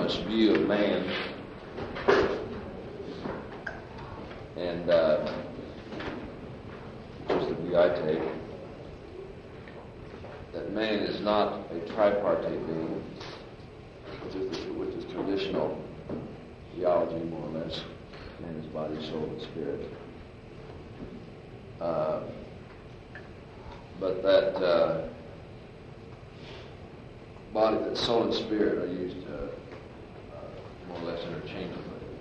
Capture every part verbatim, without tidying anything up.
honest view of man. And uh, just the view I take, that man is not a tripartite being, which is, the, which is traditional theology, more or less. Man is body, soul, and spirit. Uh, but that uh, body, that soul and spirit are used uh, uh, more or less interchangeably.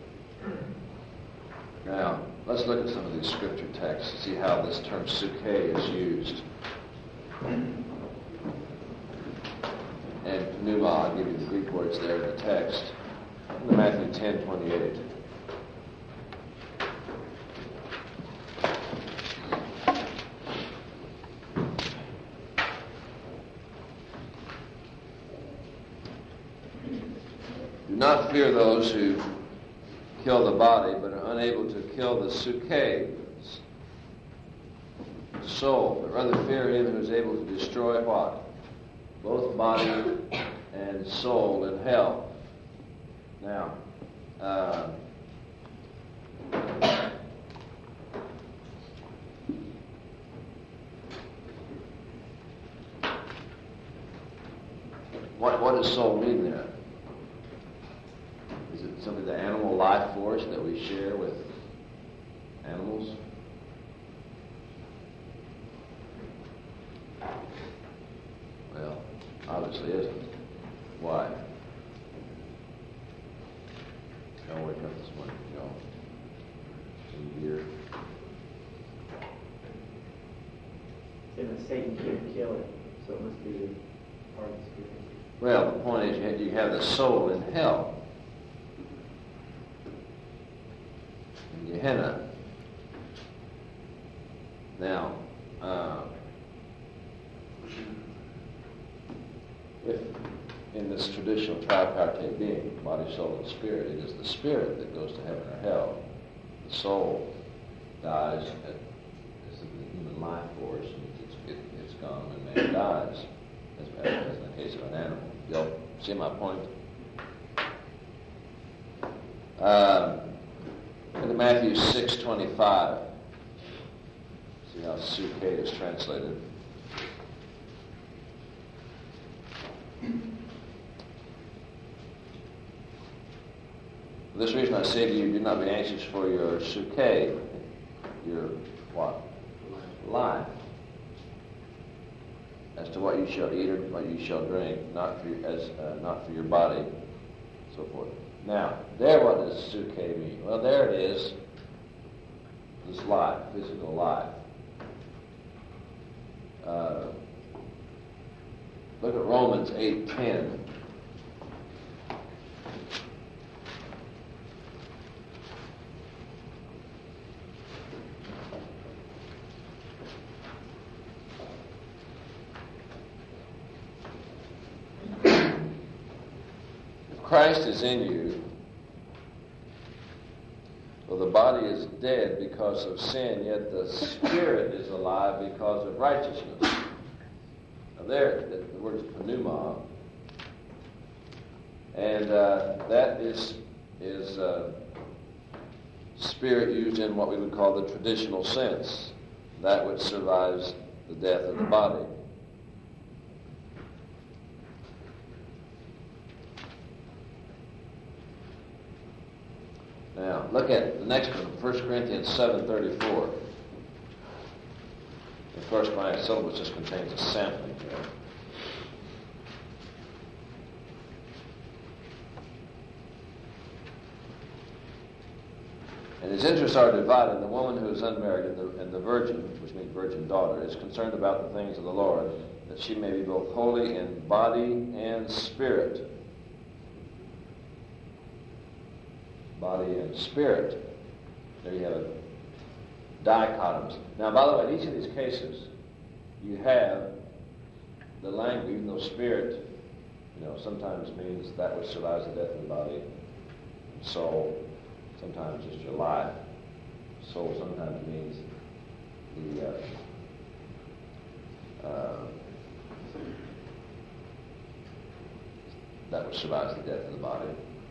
Now, let's look at some of these scripture texts and see how this term suke is used. And pneuma, I'll give you the Greek words there in the text. In Matthew ten twenty-eight. Do not fear those who kill the body, but are unable to kill the suke, the soul, but rather fear him who is able to destroy what? Both body and soul in hell. Now, uh, what what does soul mean there? Is it simply the animal life force that we share with animals? Well, obviously isn't. Why? Don't wake up this morning, Joe. In gear. And Satan can't kill it, so it must be part of the spirit. Well, the point is you have, you have the soul in hell. In Gehenna. Now, uh, if in this traditional tripartite being, body, soul, and spirit, it is the spirit that goes to heaven or hell. The soul dies at as the human life force, and it's, it, it's gone when man dies, as, as in the case of an animal. You'll see my point? Um, look at Matthew six twenty-five. See how suke is translated. For this reason I say to you, do not be anxious for your suke, your what? Life. As to what you shall eat or what you shall drink, not for your, as uh, not for your body, so forth. Now, there, what does suke mean? Well, there it is. This life, physical life. Uh, look at Romans eight ten. Christ is in you, well, the body is dead because of sin, yet the spirit is alive because of righteousness. Now there, the, the word is pneuma, and uh, that is is uh, spirit used in what we would call the traditional sense, that which survives the death of the body. Now, look at the next one, First Corinthians seven thirty-four. Of course, my syllabus just contains a sampling here. And his interests are divided. The woman who is unmarried and the, and the virgin, which means virgin daughter, is concerned about the things of the Lord, that she may be both holy in body and spirit. Body and spirit. There you have it. Dichotoms. Now, by the way, in each of these cases, you have the language, even though spirit, you know, sometimes means that which survives the death of the body. Soul, sometimes just your life. Soul sometimes means the uh, uh, that which survives the death of the body.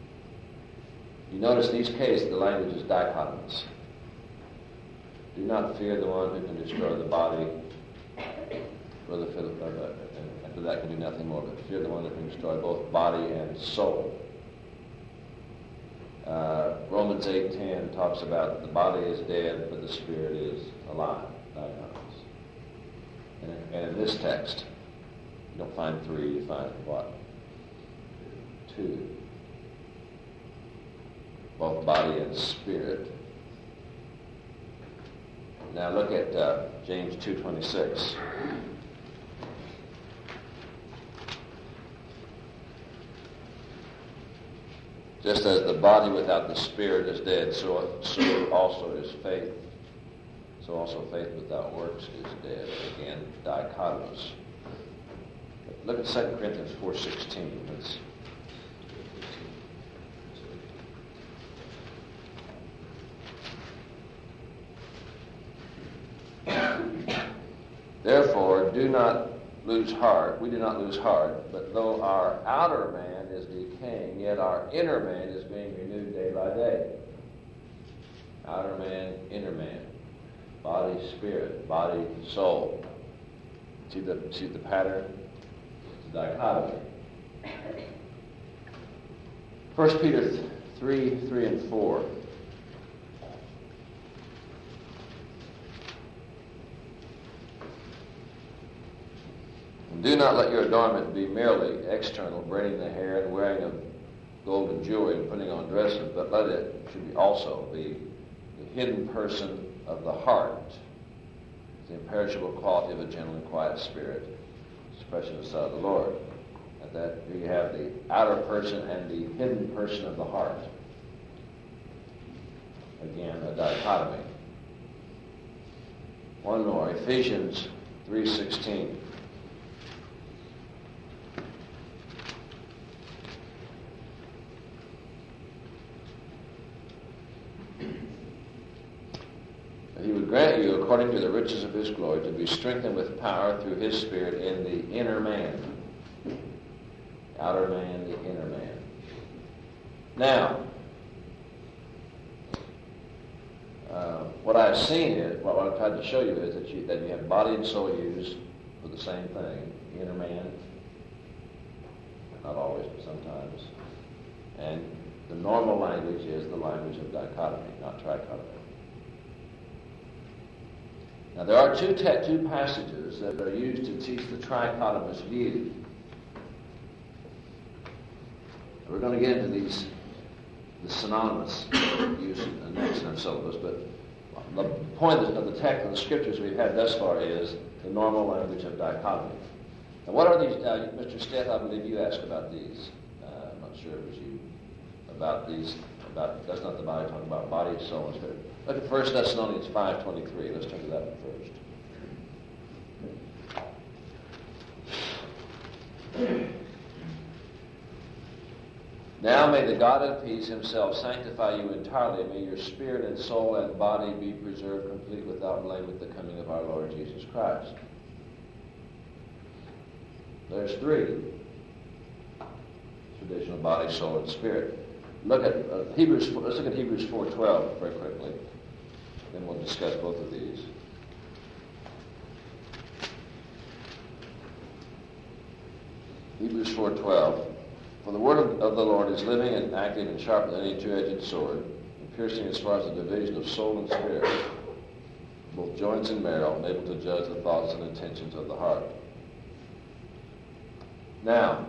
You notice in each case the language is dichotomous. Do not fear the one who can destroy the body. Brother Philip, uh, after that can do nothing more, but fear the one that can destroy both body and soul. Uh, Romans eight ten talks about the body is dead, but the spirit is alive. Dichotomous. And, and in this text, you don't find three, you find what? Two. Both body and spirit. Now look at uh, James two twenty-six. Just as the body without the spirit is dead, so, so also is faith. So also faith without works is dead. Again, dichotomous. Look at Second Corinthians four sixteen. Let's Therefore, do not lose heart. We do not lose heart, but though our outer man is decaying, yet our inner man is being renewed day by day. Outer man, inner man. Body, spirit. Body, soul. See the, see the pattern? It's a dichotomy. First Peter three, three and four. Do not let your adornment be merely external, braiding the hair and wearing of golden jewelry and putting on dresses, but let it should be also be the hidden person of the heart, the imperishable quality of a gentle and quiet spirit, expression of the Son of the Lord. At that, here you have the outer person and the hidden person of the heart. Again, a dichotomy. One more, Ephesians three sixteen. He would grant you, according to the riches of his glory, to be strengthened with power through his Spirit in the inner man. Outer man, the inner man. Now, uh, what I've seen is, what I've tried to show you is that you, that you have body and soul used for the same thing. The inner man, not always, but sometimes. And the normal language is the language of dichotomy, not trichotomy. Now, there are two, te- two passages that are used to teach the trichotomous view. We're going to get into these, the synonymous use in the next in our syllabus, but the point of the text of the scriptures we've had thus far is the normal language of dichotomy. Now, what are these? Uh, Mister Steth, I believe you asked about these. Uh, I'm not sure it was you about these. About that's not the body. Talking about body, soul, and spirit. Look at First Thessalonians five twenty-three. Let's turn to that one first. Now may the God of peace himself sanctify you entirely. May your spirit and soul and body be preserved complete without blame at the coming of our Lord Jesus Christ. There's three. Traditional body, soul, and spirit. Look at uh, Hebrews. Let's look at Hebrews four twelve very quickly. Then we'll discuss both of these. Hebrews four twelve. For the word of, of the Lord is living and active and sharper than any two-edged sword, and piercing as far as the division of soul and spirit, both joints and marrow, and able to judge the thoughts and intentions of the heart. Now,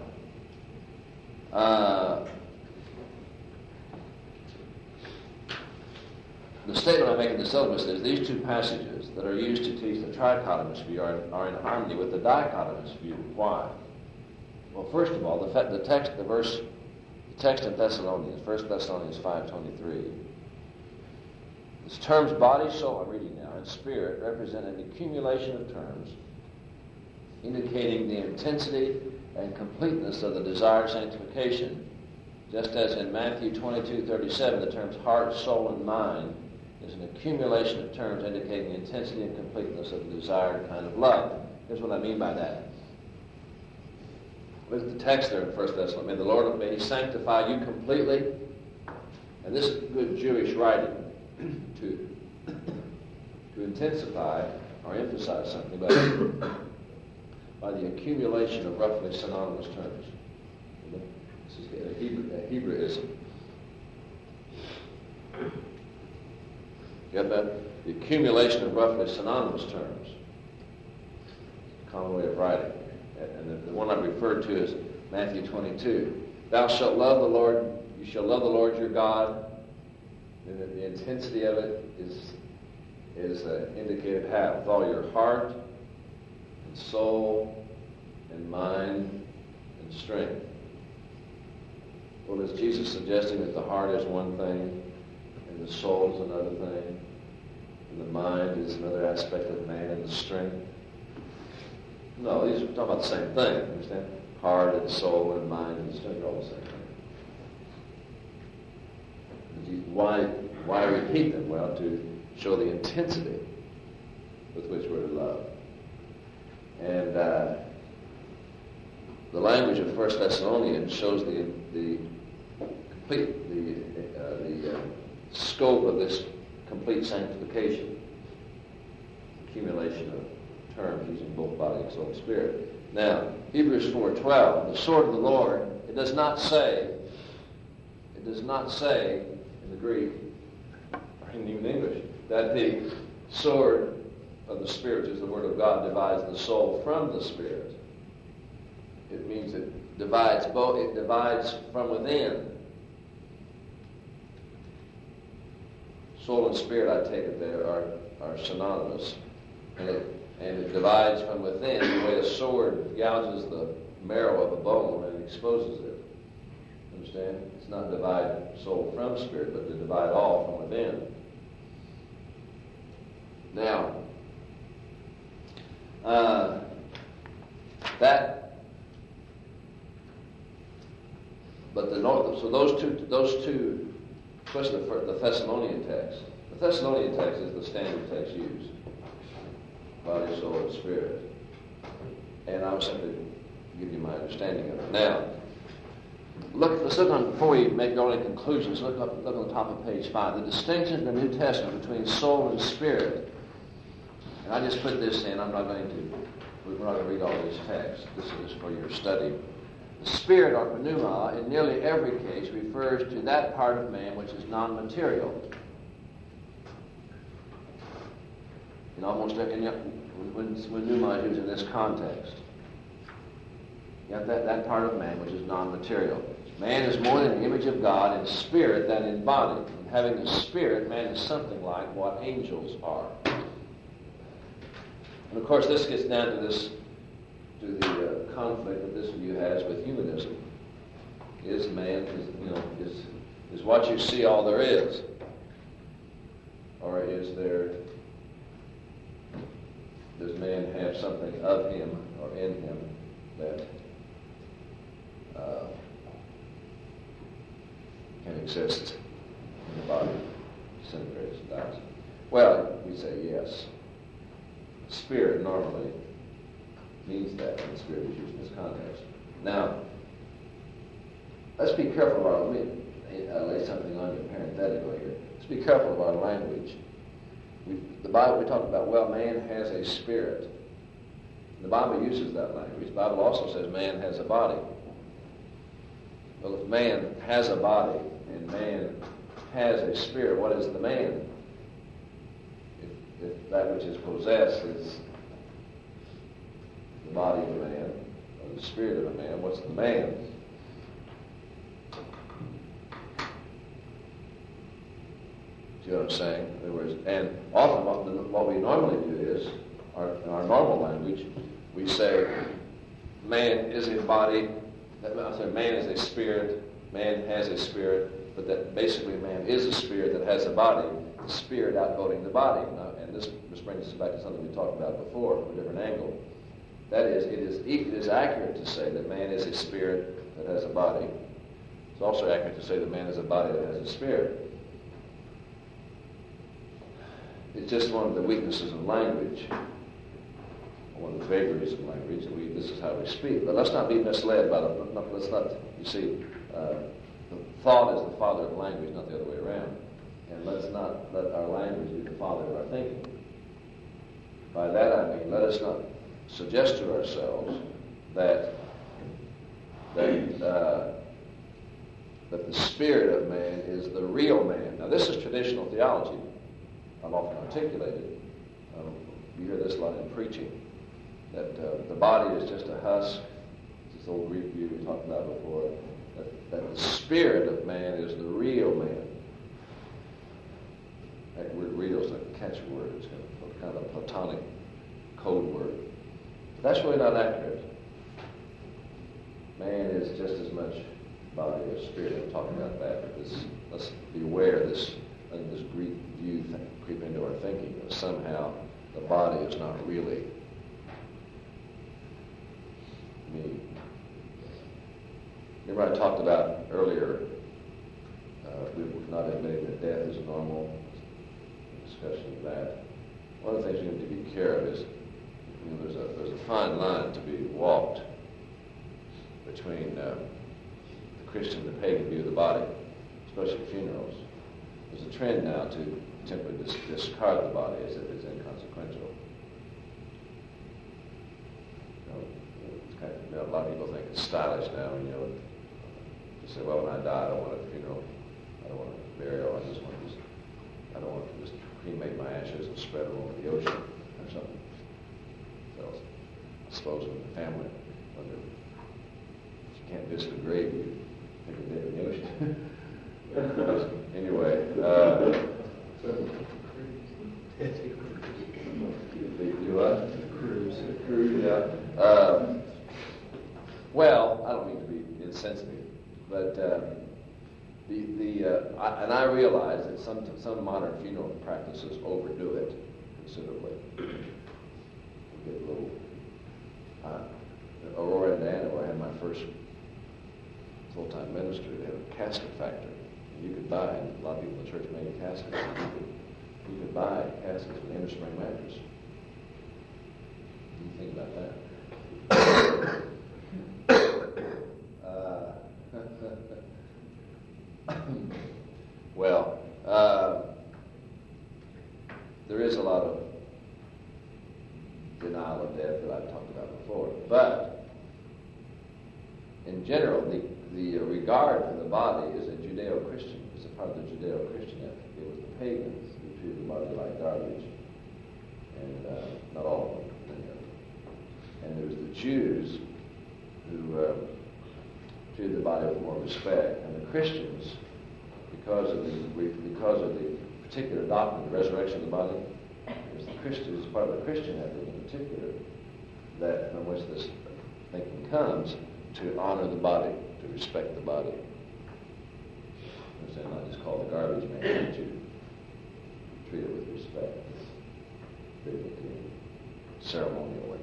uh, the statement I make in the syllabus is these two passages that are used to teach the trichotomous view are, are in harmony with the dichotomous view. Why? Well, first of all, the, fa- the text, the verse, the text in Thessalonians, First Thessalonians five twenty-three. Its terms body, soul, I'm reading now, and spirit represent an accumulation of terms indicating the intensity and completeness of the desired sanctification, just as in Matthew twenty-two thirty-seven, the terms heart, soul, and mind is an accumulation of terms indicating the intensity and completeness of the desired kind of love. Here's what I mean by that. Look at the text there in First Thessalonians. May the Lord, may he sanctify you completely. And this is good Jewish writing to, to intensify or emphasize something by, by the accumulation of roughly synonymous terms. This is a, Hebrew, a Hebraism. Get that? The accumulation of roughly synonymous terms. Common way of writing. And the, the one I referred to is Matthew twenty-two. Thou shalt love the Lord, you shall love the Lord your God. And the, the intensity of it is, is uh, indicated how? With all your heart and soul and mind and strength. Well, is Jesus suggesting that the heart is one thing and the soul is another thing and the mind is another aspect of man and the strength? No, these are talking about the same thing, understand? Heart and soul and mind and strength are all the same thing. Why, why repeat them? Well, to show the intensity with which we're to love. And uh, the language of First Thessalonians shows the the complete the uh, the uh, scope of this complete sanctification, accumulation of terms using both body and soul and spirit. Now, Hebrews four twelve, the sword of the Lord. It does not say. It does not say in the Greek or in even English that the sword of the Spirit, is the Word of God, divides the soul from the spirit. It means it divides both. It divides from within. Soul and spirit, I take it there, are, are synonymous. And it, and it divides from within the way a sword gouges the marrow of a bone and exposes it. Understand? It's not divide soul from spirit, but to divide all from within. Now, uh, that, but the so those two, those two, especially the, the Thessalonian text. The Thessalonian text is the standard text used. Body, soul, and spirit. And I was simply give you my understanding of it. Now, look. Let's look on before we make our only conclusions. Look up. Look on the top of page five. The distinction in the New Testament between soul and spirit. And I just put this in. I'm not going to. We're not going to read all these texts. This is for your study. The spirit, or pneuma, in nearly every case refers to that part of man which is non-material. In almost every, when, when pneuma is used in this context. You have that, that part of man which is non-material. Man is more than the image of God in spirit than in body. And having a spirit, man is something like what angels are. And of course, this gets down to this, to the uh, conflict that this view has with humanism. Is man, is, you know, is is what you see all there is, or is there? Does man have something of him or in him that uh, can exist in the body, disintegrates and dies? Well, we say yes. Spirit normally means that when the spirit is used in this context. Now, let's be careful of our, let me uh, lay something on you parenthetically here. Let's be careful of our language. We, the Bible, we talk about, well, man has a spirit. The Bible uses that language. The Bible also says man has a body. Well, if man has a body and man has a spirit, what is the man? If, if that which is possessed is the body of a man, or the spirit of a man, what's the man? See what I'm saying? In other words, and often what, what we normally do is, our, in our normal language, we say, man is a body, I say man is a spirit, man has a spirit, but that basically man is a spirit that has a body, the spirit outvoting the body. Now, and this, this brings us back to something we talked about before from a different angle. That is, it is, it is accurate to say that man is a spirit that has a body. It's also accurate to say that man is a body that has a spirit. It's just one of the weaknesses of language, one of the vagaries of language. We, this is how we speak. But let's not be misled by the, let's not, you see, uh, the thought is the father of language, not the other way around. And let's not let our language be the father of our thinking. By that I mean, let us not suggest to ourselves that that uh, that the spirit of man is the real man. Now, this is traditional theology. I've often articulated. Um, you hear this a lot in preaching, that uh, the body is just a husk. This old Greek view we talked about before. That, that the spirit of man is the real man. That word real is a catchword. It's kind of a Platonic code word. But that's really not accurate. Man is just as much body as spirit. I'm talking about that. But this, let's beware of this, letting this Greek view thing creep into our thinking that somehow the body is not really me. Remember I talked about earlier, uh, we've not admitting that death is normal, discussion of that. One of the things we need to be care of is, you know, there's a, there's a fine line to be walked between uh, the Christian and the pagan view of the body, especially at funerals. There's a trend now to simply dis- discard the body as if it's inconsequential. You know, it's kind of, you know, a lot of people think it's stylish now, you know, to say, well, when I die, I don't want a funeral, I don't want a burial, I just want to just, I don't want to just cremate my ashes and spread them over the ocean or something. So I suppose when the family, when the, if you can't visit a grave, you take a dip in the ocean. Anyway, uh, do what? Cruise. Cruise, yeah. Um, well, I don't mean to be insensitive, but uh, the the uh, I, and I realize that some some modern funeral practices overdo it considerably. We get a little. Uh, Aurora, Indiana, where I had my first full-time ministry, they had a casket factory. You could buy, and a lot of people in the church made caskets. You could, you could buy caskets with innerspring mattress. What do you think about that? uh, well, uh, there is a lot of denial of death that I've talked about before, but in general, the The uh, regard for the body is a Judeo-Christian. It's a part of the Judeo-Christian ethic. It was the pagans who treated the body like garbage, and uh, not all of them, many of them. And there was the Jews who uh, treated the body with more respect, and the Christians, because of the because of the particular doctrine of the resurrection of the body, it was the Christians, part of the Christian ethic in particular, that from which this thinking comes, to honor the body, to respect the body. Understand, not just call the garbage man, but you treat it with respect, biblically, ceremonially.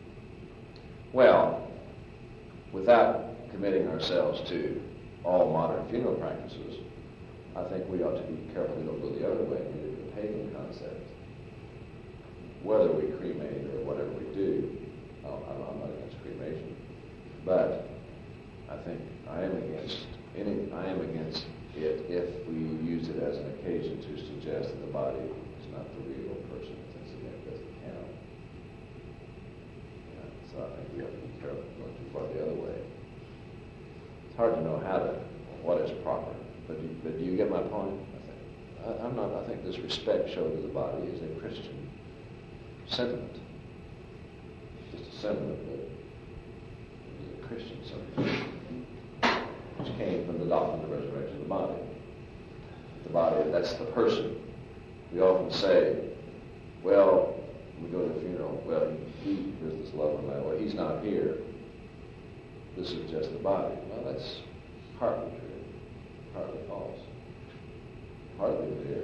Well, without committing ourselves to all modern funeral practices, I think we ought to be careful we don't go the other way and get into the pagan concept. Whether we cremate or whatever we do, I'm not against cremation. But I think I am against any. I am against it if we use it as an occasion to suggest that the body is not the real person. Since it doesn't count. Yeah, so I think we have to be careful going too far the other way. It's hard to know how to what is proper. But do, but do you get my point? I think I, I'm not. I think this respect shown to the body is a Christian sentiment. Just a sentiment that. Christian subject, which came from the doctrine of the resurrection of the body. The body, that's the person. We often say, well, we go to the funeral, well, he, here's this lovely man, well, he's not here. This is just the body. Well, that's partly true, partly false. Partly clear.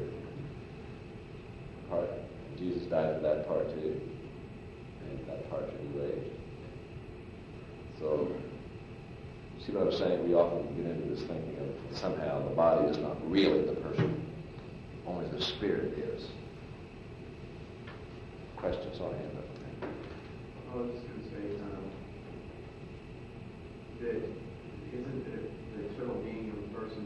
Part, Jesus died for that part too, and that part should be raised. So, see what I'm saying? We often get into this thinking of somehow the body is not really the person, only the spirit is. Questions on hand up there? I was just going to say, um, that isn't the, the eternal being of a person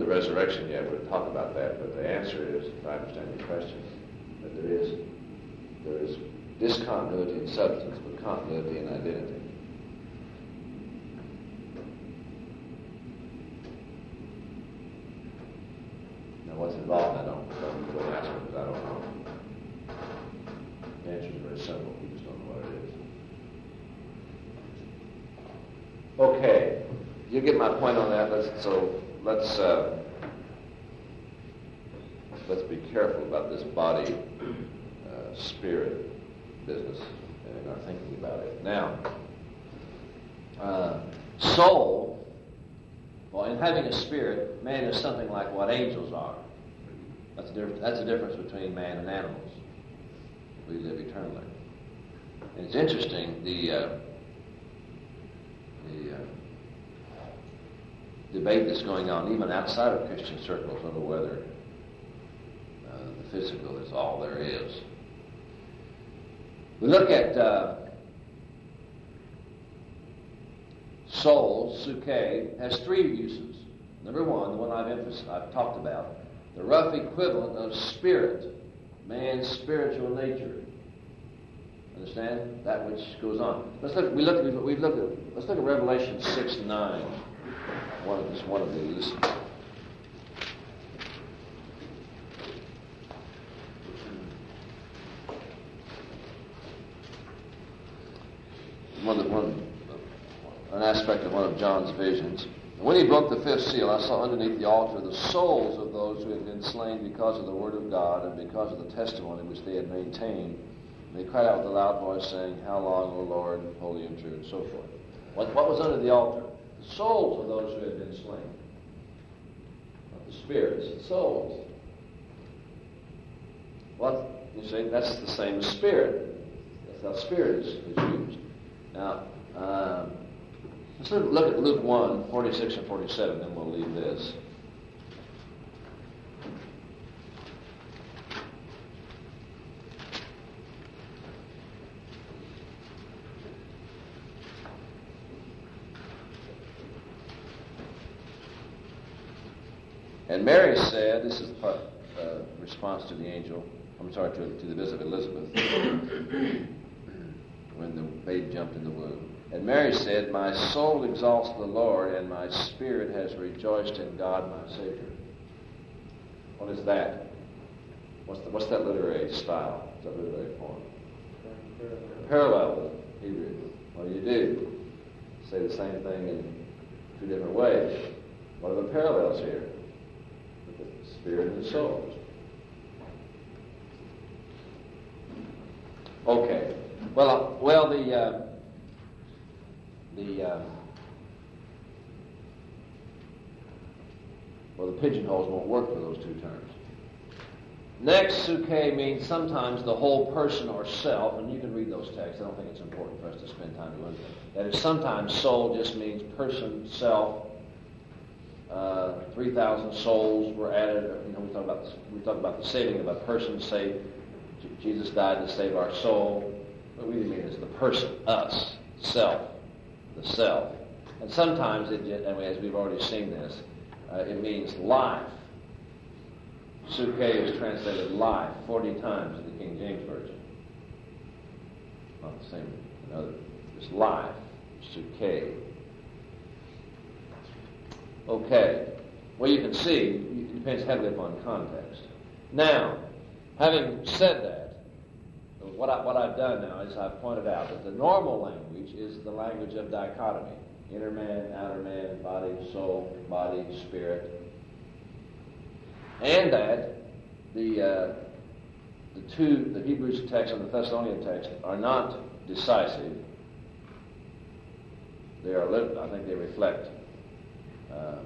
resurrection yet. We'll talk about that. But the answer is, if I understand your question, that there is there is discontinuity in substance, but continuity in identity. Now, what's involved, I don't know. You don't ask me because I don't know. The answer is very simple. We just don't know what it is. Okay, you get my point on that. Let's, so let's uh, let's be careful about this body uh, spirit business and our thinking about it. Now, uh, soul. Well, in having a spirit, man is something like what angels are. That's the diff- that's the difference between man and animals. We live eternally. And it's interesting, the uh, the uh, debate that's going on even outside of Christian circles over whether uh, the physical is all there is. We look at uh, soul, suke, has three uses. Number one, the one I've emphasized, I've talked about, the rough equivalent of spirit, man's spiritual nature. Understand? That which goes on. Let's look. We look. We've looked at. Let's look at Revelation six nine. One of this. One of these. One of the, one, an aspect of one of John's visions. When he broke the fifth seal, I saw underneath the altar the souls of those who had been slain because of the word of God and because of the testimony which they had maintained. And they cried out with a loud voice, saying, "How long, O Lord, holy and true," and so forth. What, what was under the altar? The souls of those who had been slain. Not the spirits, the souls. What? You see, that's the same as spirit. That's how spirit is, is used. Now, um, let's look at Luke one, forty-six and forty-seven, then we'll leave this. And Mary said, this is the part, uh, response to the angel, I'm sorry, to, to the visit of Elizabeth, when the babe jumped in the womb. And Mary said, "My soul exalts the Lord, and my spirit has rejoiced in God my Savior." What is that? What's, the, what's that literary style? What's that literary form? Parallel with Hebrew. What do you do? Say the same thing in two different ways. What are the parallels here? The spirit and the soul. Okay. Well, uh, well, the uh, the uh, well, the pigeonholes won't work for those two terms. Next, suke means sometimes the whole person or self, and you can read those texts. I don't think it's important for us to spend time to learn them. That is, sometimes soul just means person, self. Uh, Three thousand souls were added. You know, we talk about we talk about the saving of a person. Say, Jesus died to save our soul. What we mean is the person, us, self, the self. And sometimes, it, and as we've already seen this, uh, it means life. Suke is translated life forty times in the King James Version. Not the same in other. It's life, suke. Okay. Well, you can see, it depends heavily upon context. Now, having said that, what, I, what I've done now is I've pointed out that the normal language is the language of dichotomy. Inner man, outer man, body, soul, body, spirit. And that the uh, the two, the Hebrews text and the Thessalonian text, are not decisive. They are, I think they reflect um,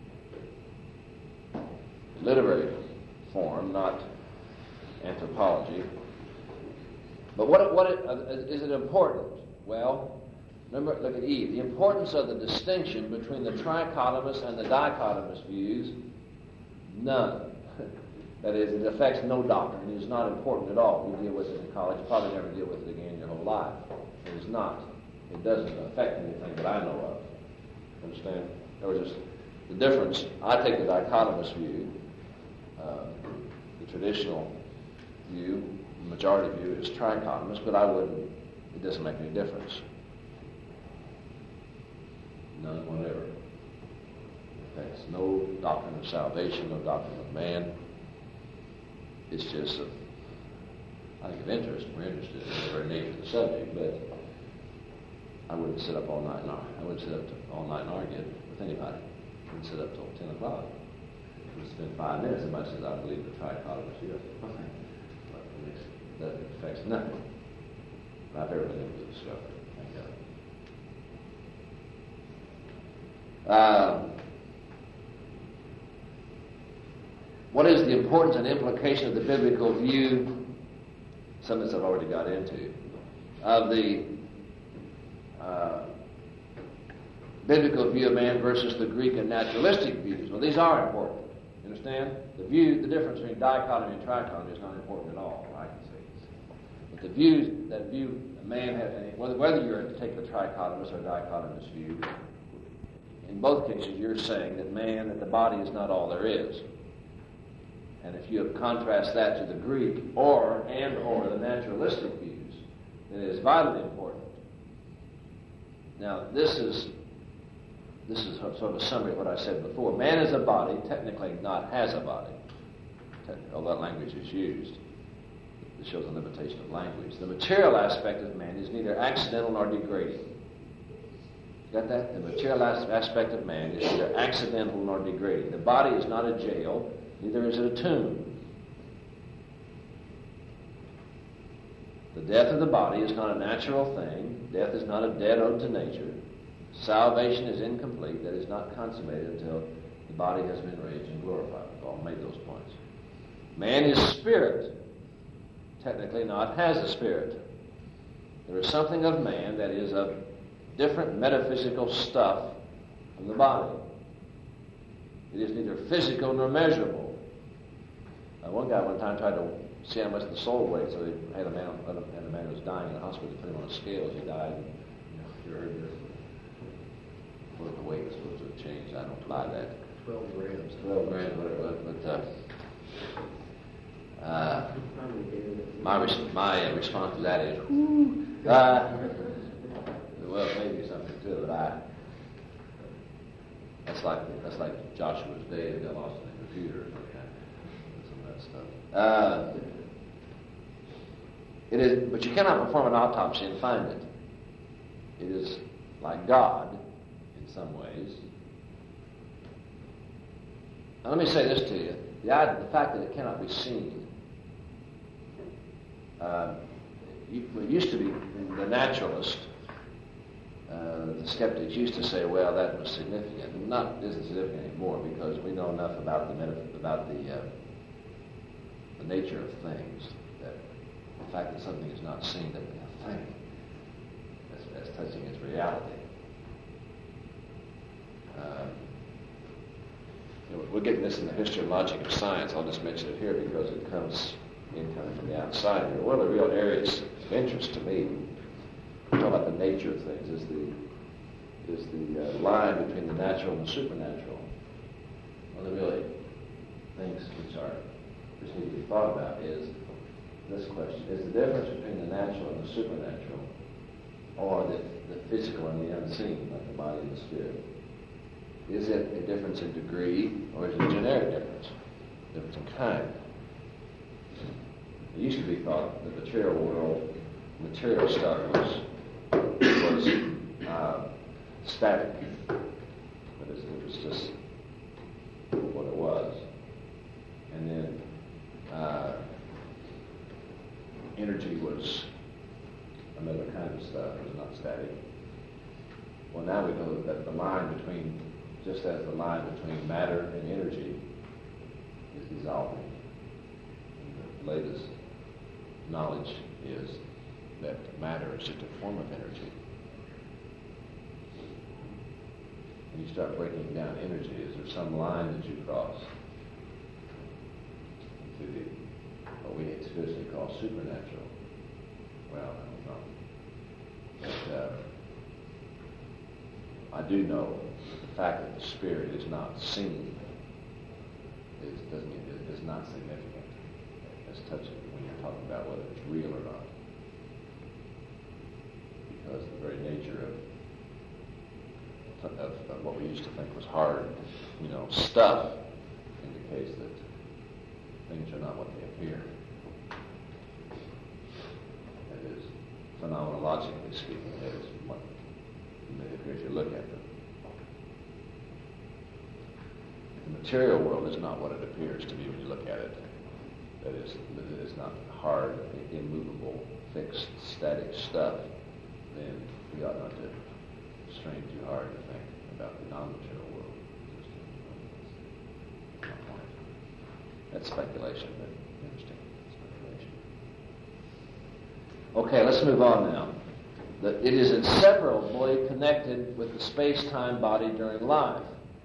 literary form, not anthropology. But what, what it, uh, is it important? Well, remember, look at Eve. The importance of the distinction between the trichotomous and the dichotomous views, none. That is, it affects no doctrine. It is not important at all. You deal with it in college. You probably never deal with it again in your whole life. It is not. It doesn't affect anything that I know of. Understand? In other words, the difference, I take the dichotomous view. Uh, the traditional view, the majority view, is trichotomous, but I wouldn't, it doesn't make any difference. None whatever. There's no doctrine of salvation, no doctrine of man. It's just, a, I think, of interest. We're interested in the very nature of the subject, but I wouldn't sit up all night and argue. I wouldn't sit up to, all night and argue with anybody. I wouldn't sit up till ten o'clock. If we spend five minutes, somebody says, I believe the trichotomous view. Fine. But that affects nothing. I've ever been able to discover. Thank God. Uh, what is the importance and implication of the biblical view, something that I've already got into, of the uh, biblical view of man versus the Greek and naturalistic views? Well, these are important. You understand? The view, the difference between dichotomy and trichotomy is not important at all, I can say. But the views that view a man has, whether, whether you're to take the trichotomous or dichotomous view, in both cases you're saying that man, that the body is not all there is. And if you contrast that to the Greek or and or the naturalistic views, then it is vitally important. Now, this is this is sort of a summary of what I said before. Man is a body, technically not has a body, although that language is used. It shows a limitation of language. The material aspect of man is neither accidental nor degrading. Got that? The material aspect of man is neither accidental nor degrading. The body is not a jail, neither is it a tomb. The death of the body is not a natural thing. Death is not a debt owed to nature. Salvation is incomplete, that is not consummated until the body has been raised and glorified. We've all made those points. Man is spirit, technically not has a spirit. There is something of man that is of different metaphysical stuff from the body. It is neither physical nor measurable. Uh, one guy one time tried to see how much the soul weighed, so he had a man, had a man who was dying in the hospital, put him on a scale as he died. And, you know, you heard this. What the weight was supposed to have changed. I don't buy that. Twelve grams. Twelve grams, whatever. But uh, uh, my res- my uh, response to that is, whoo. Uh, well, maybe something to it. But I. That's like that's like Joshua's day. They got lost in the computer or some of that stuff. Uh, it is, but you cannot perform an autopsy and find it. It is like God in some ways. Now, let me say this to you: the idea, the fact that it cannot be seen. Uh, it used to be the naturalist. Uh, the skeptics used to say, "Well, that was significant." Not isn't significant anymore because we know enough about the metaph- about the uh, the nature of things that the fact that something is not seen that we think as, as touching its reality. Uh, you know, we're getting this in the history and logic of science. I'll just mention it here because it comes in coming from the outside here. One of the real areas of interest to me, talk about the nature of things, is the is the uh, line between the natural and the supernatural. One of the really things which are which need to be thought about is this question: is the difference between the natural and the supernatural, or the, the physical and the unseen, like the body and the spirit? Is it a difference in degree, or is it a generic difference? Difference in kind. It used to be thought that the material world, material stuff was was uh, static, but it was just what it was. And then uh, energy was another kind of stuff. It was not static. Well, now we know that the line between, just as the line between matter and energy is dissolving. And the latest knowledge is that matter is just a form of energy. When you start breaking down energy, is there some line that you cross to the, what we explicitly call supernatural? Well, I don't know. But, uh, I do know the fact that the Spirit is not seen is, doesn't, is not significant. As touching when you're talking about whether it's real or not. Because the very nature of, of, of what we used to think was hard, you know, stuff indicates that things are not what they appear. That is, phenomenologically speaking, that is what they appear if you look at them. The material world is not what it appears to be when you look at it. That is, it is not hard, immovable, fixed, static stuff. Then we ought not to strain too hard to think about the non-material world. That's speculation, but interesting speculation. Okay, let's move on now. The, it is inseparably connected with the space-time body during life.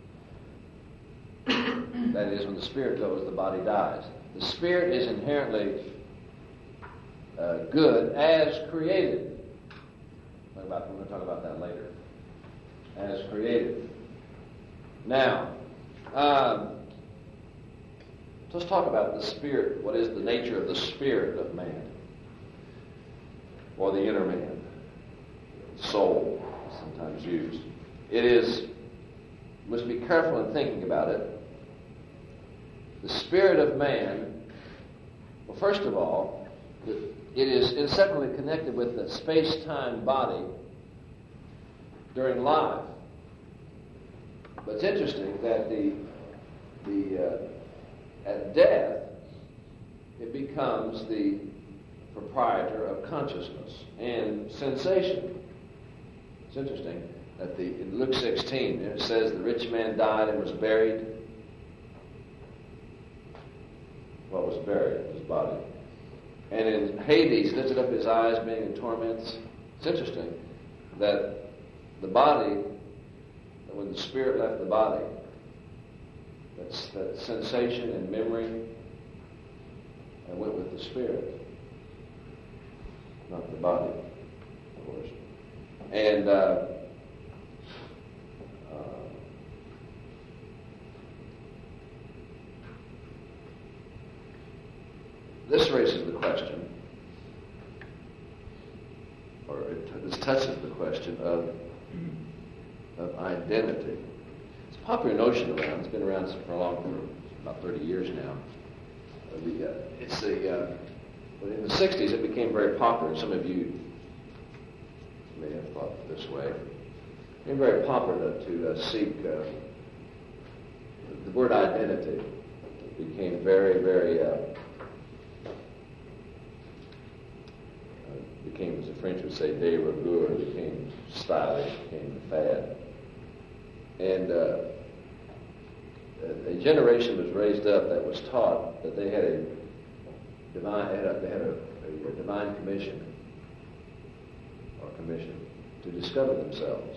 That is, when the spirit goes, the body dies. The spirit is inherently uh, good as created. Talk about, we're going to talk about that later. As created. Now, um, let's talk about the spirit. What is the nature of the spirit of man? Or the inner man? Soul, sometimes used. It is, must be careful in thinking about it. The spirit of man, well, first of all, it is inseparably connected with the space-time body during life. But it's interesting that the the uh, at death it becomes the proprietor of consciousness and sensation. It's interesting that the in Luke sixteen it says the rich man died and was buried. What was buried? His body. And in Hades, lifted up his eyes, being in torments. It's interesting that the body, that when the spirit left the body, that's, that sensation and memory, and went with the spirit, not the body, of course. And uh, uh, this raises the question, or it, this touches the question of, of identity. It's a popular notion around. It's been around for a long, for about thirty years now. Uh, the, uh, it's the, uh, but in the sixties it became very popular. Some of you may have thought this way. It became very popular to, to uh, seek uh, the word identity. It became very, very. Uh, became, as the French would say, de rigueur, became stylish, became the fad. And uh, a, a generation was raised up that was taught that they had a divine, had a, they had a, a, a divine commission, or commission, to discover themselves.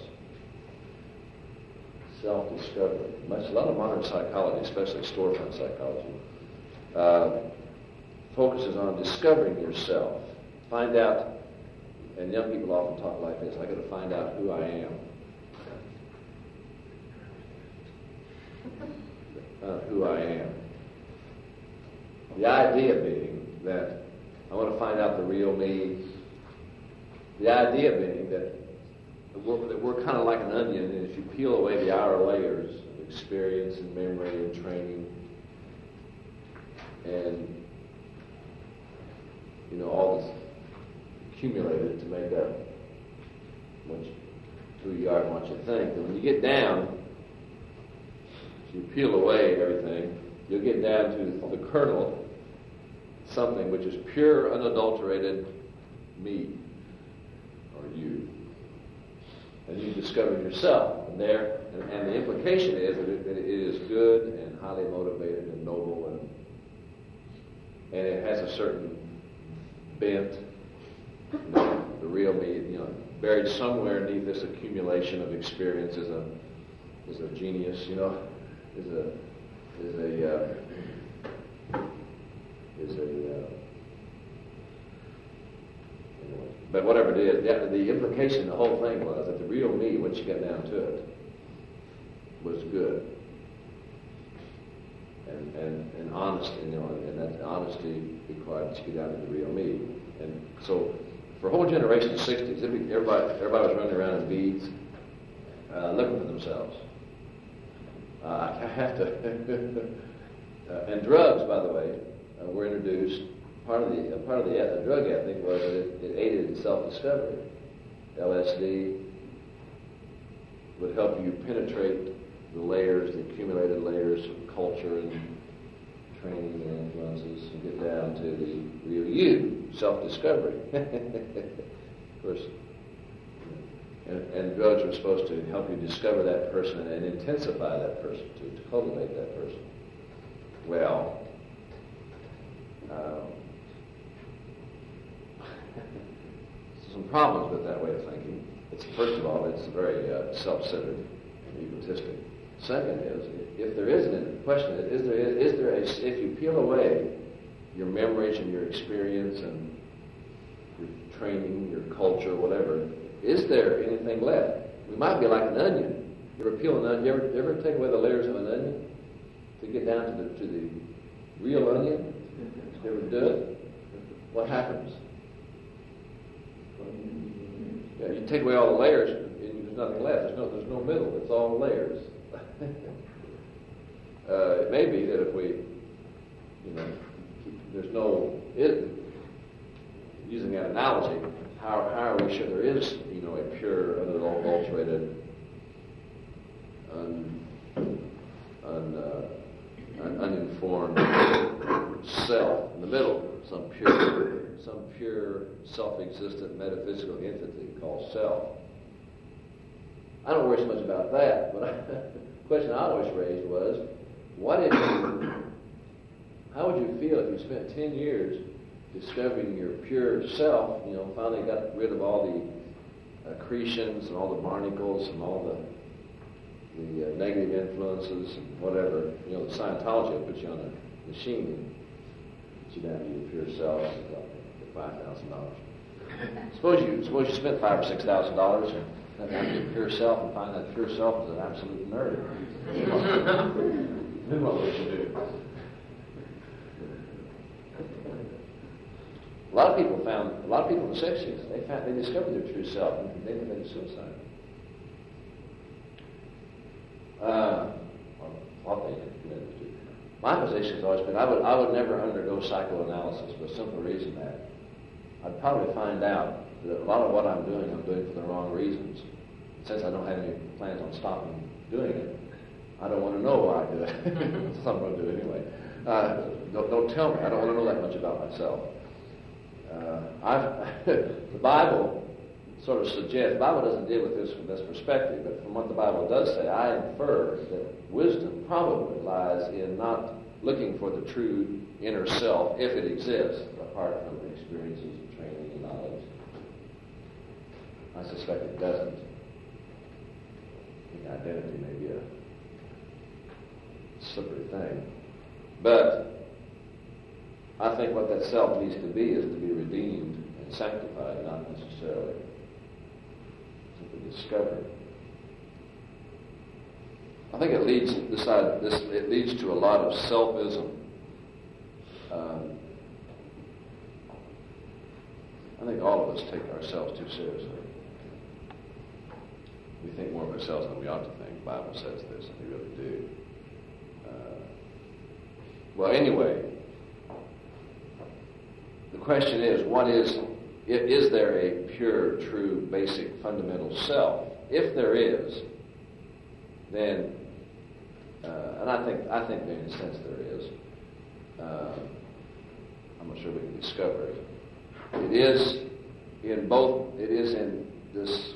Self-discovery. Much, a lot of modern psychology, especially storefront psychology, uh, focuses on discovering yourself. Find out, and young people often talk like this, I got to find out who I am. Uh, who I am. The idea being that I want to find out the real me. The idea being that we're, that we're kind of like an onion, and if you peel away the outer layers of experience and memory and training and, you know, all this accumulated to make up what you, who you are and what you think. And when you get down, if you peel away everything, you'll get down to the kernel, something which is pure, unadulterated me, or you. And you discover yourself. And there, and, and the implication is that it, that it is good and highly motivated and noble, and and it has a certain bent. You know, the real me, you know, buried somewhere beneath this accumulation of experience is a is a genius, you know, is a is a uh, is a uh, anyway, but whatever it is, the, the implication, the whole thing was that the real me, once you get down to it, was good. And, and, and honest, you know, and that honesty required that you get down to the real me. And so, for a whole generation of sixties, everybody, everybody was running around in beads, uh, looking for themselves. Uh, I have to, uh, and drugs, by the way, uh, were introduced. Part of the uh, part of the uh, drug ethic was that it, it aided in self-discovery. L S D would help you penetrate the layers, the accumulated layers of culture and training and influences, and get down to the real you, self-discovery. Of course, and, and drugs were supposed to help you discover that person and intensify that person, to, to cultivate that person. Well, um, some problems with that way of thinking. It's, first of all, it's very uh, self-centered and egotistic. Second is, if there is a question, is there is there a, if you peel away your memories and your experience and your training, your culture, whatever, is there anything left? We might be like an onion. You ever peel an onion? You ever, you ever take away the layers of an onion to get down to the to the real onion? You ever do it? What happens? Yeah, you take away all the layers, and there's nothing left. There's no there's no middle. It's all layers. uh, it may be that if we, you know, keep, there's no, it, using that analogy, how, how are we sure there is, you know, a pure, unadulterated, un, un, uh, un, uninformed self in the middle, some pure, some pure, self-existent metaphysical entity called self. I don't worry so much about that, but I, the question I always raised was, what if you, how would you feel if you spent ten years discovering your pure self, you know, finally got rid of all the accretions and all the barnacles and all the, the uh, negative influences and whatever, you know, the Scientology will put you on a machine and put you down to your pure self and get five thousand dollars. Suppose you, suppose you spent five or six thousand dollars and got down to your pure self and find that pure self is an absolute nerd. Then what would you do? A lot of people found, a lot of people in the sixties, they found, they discovered their true self and they committed suicide. Uh, well, thought they had committed suicide. My position has always been, I would, I would never undergo psychoanalysis for the simple reason that I'd probably find out that a lot of what I'm doing, I'm doing for the wrong reasons. Since I don't have any plans on stopping doing it, I don't want to know why I do it. So I'm going to do it anyway. Uh, don't, don't tell me. I don't want to know that much about myself. Uh, I've, the Bible sort of suggests, the Bible doesn't deal with this from this perspective, but from what the Bible does say, I infer that wisdom probably lies in not looking for the true inner self, if it exists, apart from the experiences and training and knowledge. I suspect it doesn't. I think identity may be a slippery thing. But I think what that self needs to be is to be redeemed and sanctified, not necessarily simply discovered. I think it leads this, this it leads to a lot of selfism. Um, I think all of us take ourselves too seriously. We think more of ourselves than we ought to think. The Bible says this, and we really do. Uh, well, anyway, the question is, what is, is there a pure, true, basic, fundamental self? If there is, then, uh, and I think I think in a sense there is, uh, I'm not sure we can discover it. It is in both, it is in this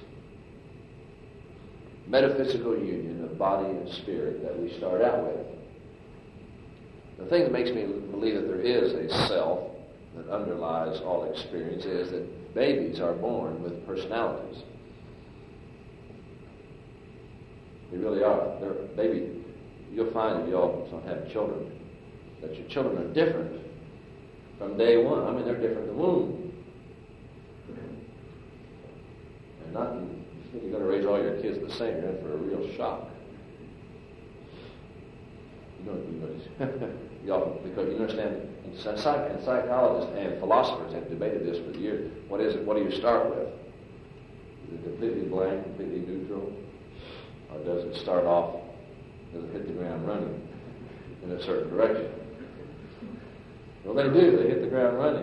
metaphysical union of body and spirit that we start out with. The thing that makes me believe that there is a self that underlies all experience is that babies are born with personalities. They really are. They're, baby, you'll find if you all don't have children, that your children are different from day one. I mean, they're different in the womb. not, you think you're going to raise all your kids the same, you're in for a real shock. You know, you know, you often, because you understand, and, psych, and psychologists and philosophers have debated this for years. What is it? What do you start with? Is it completely blank, completely neutral? Or does it start off, does it hit the ground running in a certain direction? Well, they do. They hit the ground running.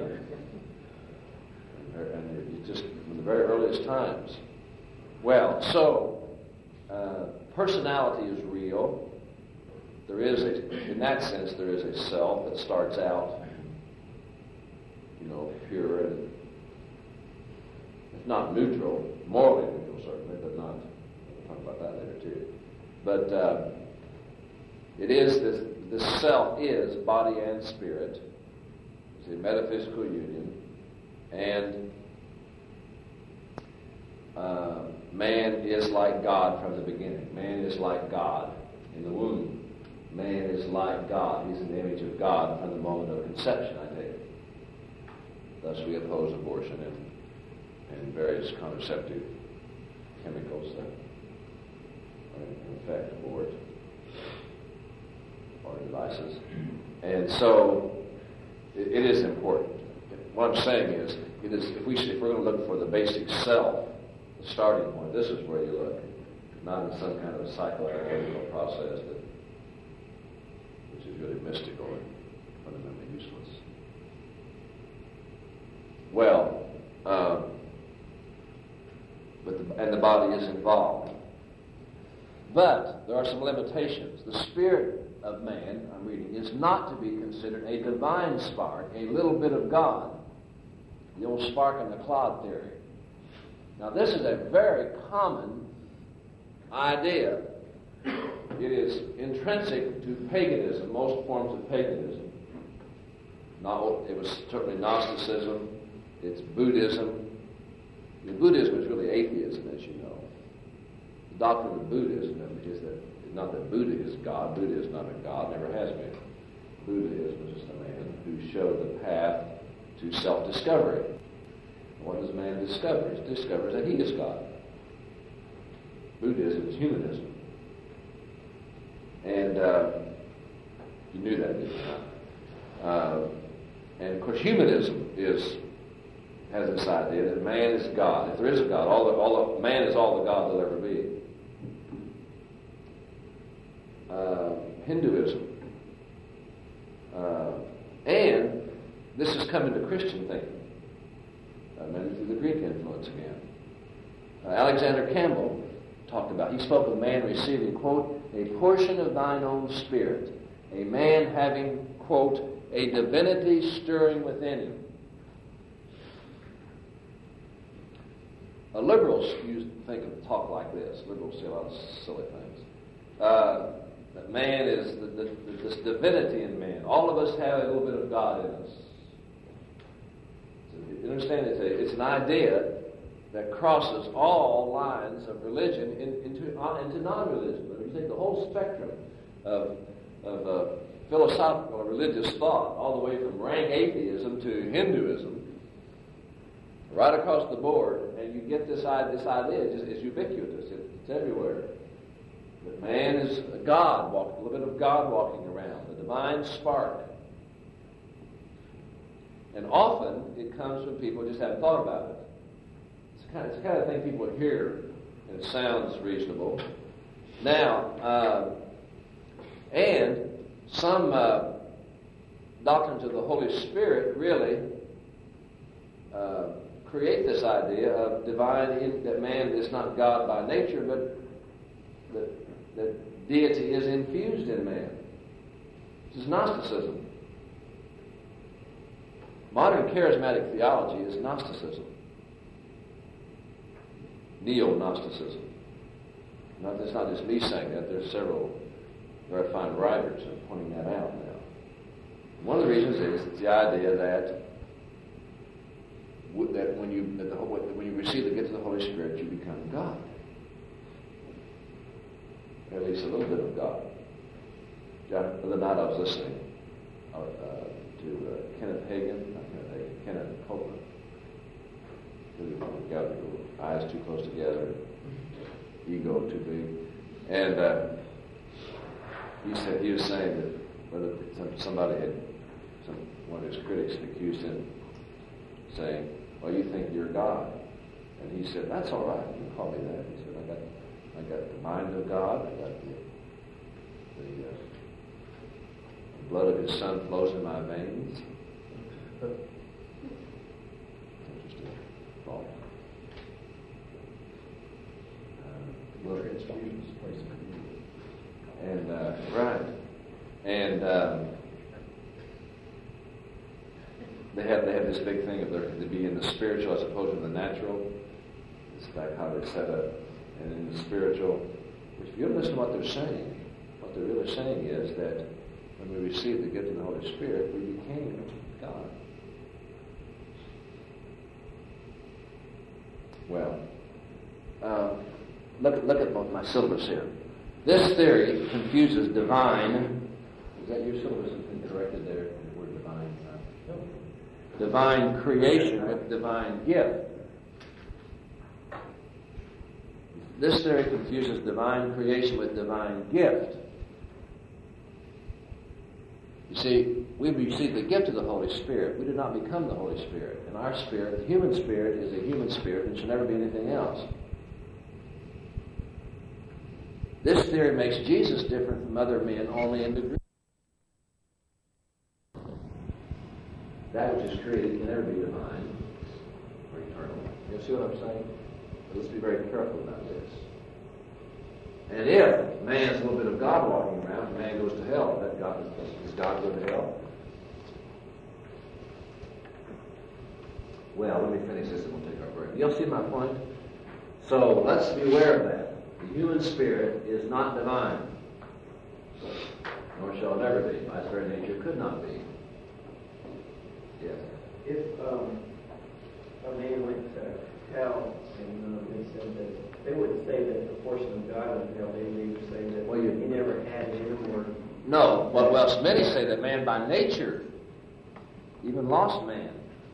And, and it's just from the very earliest times. Well, so uh, personality is real. There is, a, in that sense, there is a self that starts out, you know, pure and, if not neutral, morally neutral certainly, but not. We'll talk about that later too. But uh, it is this. This self is body and spirit. It's a metaphysical union, and uh, man is like God from the beginning. Man is like God in the womb. Man is like God. He's in the image of God from the moment of conception, I take it. Thus we oppose abortion and, and various contraceptive chemicals that are in effect abort or devices. And so it, it is important. What I'm saying is, it is if, we, if we're going to look for the basic self, the starting point, this is where you look, not in some kind of psychoanalytical process that is really mystical and fundamentally useless. Well, um, but the, and the body is involved. But there are some limitations. The spirit of man, I'm reading, is not to be considered a divine spark, a little bit of God. The old spark in the cloud theory. Now this is a very common idea. It is intrinsic to paganism, most forms of paganism. Now, it was certainly Gnosticism, it's Buddhism. The Buddhism is really atheism, as you know. The doctrine of Buddhism is that, not that Buddha is God, Buddha is not a God, never has been. Buddhism is just a man who showed the path to self-discovery. What does man discover? He discovers that he is God. Buddhism is humanism. And uh, you knew that, didn't you? Uh, and of course, humanism is has this idea that man is God. If there is a God, all the, all the, man is all the God there'll ever be. Uh, Hinduism, uh, and this has come into Christian thinking, uh, maybe through the Greek influence again. Uh, Alexander Campbell talked about. He spoke of man receiving, quote, a portion of thine own spirit, a man having, quote, a divinity stirring within him. Uh, liberals use, think of talk like this. Liberals say a lot of silly things. Uh, that man is the, the, this divinity in man. All of us have a little bit of God in us. So you understand? It's, a, it's an idea that crosses all lines of religion in, into, uh, into non-religion. But if you take the whole spectrum of, of uh, philosophical or religious thought, all the way from rank atheism to Hinduism, right across the board, and you get this idea, this idea it's, it's ubiquitous. It, it's everywhere. That man is a God, walking, a little bit of God walking around, the divine spark. And often it comes from people who just haven't thought about it. It's the kind of, it's the kind of thing people hear, and it sounds reasonable. Now, uh, and some uh, doctrines of the Holy Spirit really uh, create this idea of divine, in, that man is not God by nature, but that, that deity is infused in man. This is Gnosticism. Modern charismatic theology is Gnosticism. Neo-Gnosticism. Not, it's not just me saying that. There's several very fine writers who are pointing that out now. One of the reasons is it's the idea that that when you that the, when you receive the gift of the Holy Spirit, you become God. At least a little bit of God. The other night I was listening uh, uh, to uh, Kenneth Hagin, not Kenneth Hagin, Kenneth Copeland. We've got eyes too close together, ego too big. And uh, he said he was saying that whether some, somebody had, some, one of his critics had accused him, saying, "Well, you think you're God?" And he said, "That's all right. You can call me that." He said, "I got, I got the mind of God. I got the, the, uh, the blood of His Son flows in my veins." Interesting thought. Uh, blood transfusions, place of communion. And uh, right, and um, they have they have this big thing of their to be in the spiritual as opposed to the natural. It's like how they're set up, and in the spiritual, which if you listen to what they're saying, what they're really saying is that when we received the gift of the Holy Spirit, we became God. Well, uh, look at look at my syllabus here. This theory confuses divine. Is that your syllabus has been corrected there? The word divine. Uh, no. Divine creation with divine gift. This theory confuses divine creation with divine gift. You see, we receive the gift of the Holy Spirit. We do not become the Holy Spirit. And our spirit, the human spirit, is a human spirit and should never be anything else. This theory makes Jesus different from other men only in degree. That which is created can never be divine or eternal. You see what I'm saying? So let's be very careful about this. And if man has a little bit of God walking around, and man goes to hell, that God does God go to hell? Well, let me finish this and we'll take our break. You'll see my point? So let's be aware of that. The human spirit is not divine, nor shall it ever be. By its very nature, could not be. Yes. If um, a man went to hell and uh, they said that, they wouldn't say that the portion of God in hell, they would either say that well, you, he never had him or... No. Well, well, many say that man by nature, even lost man,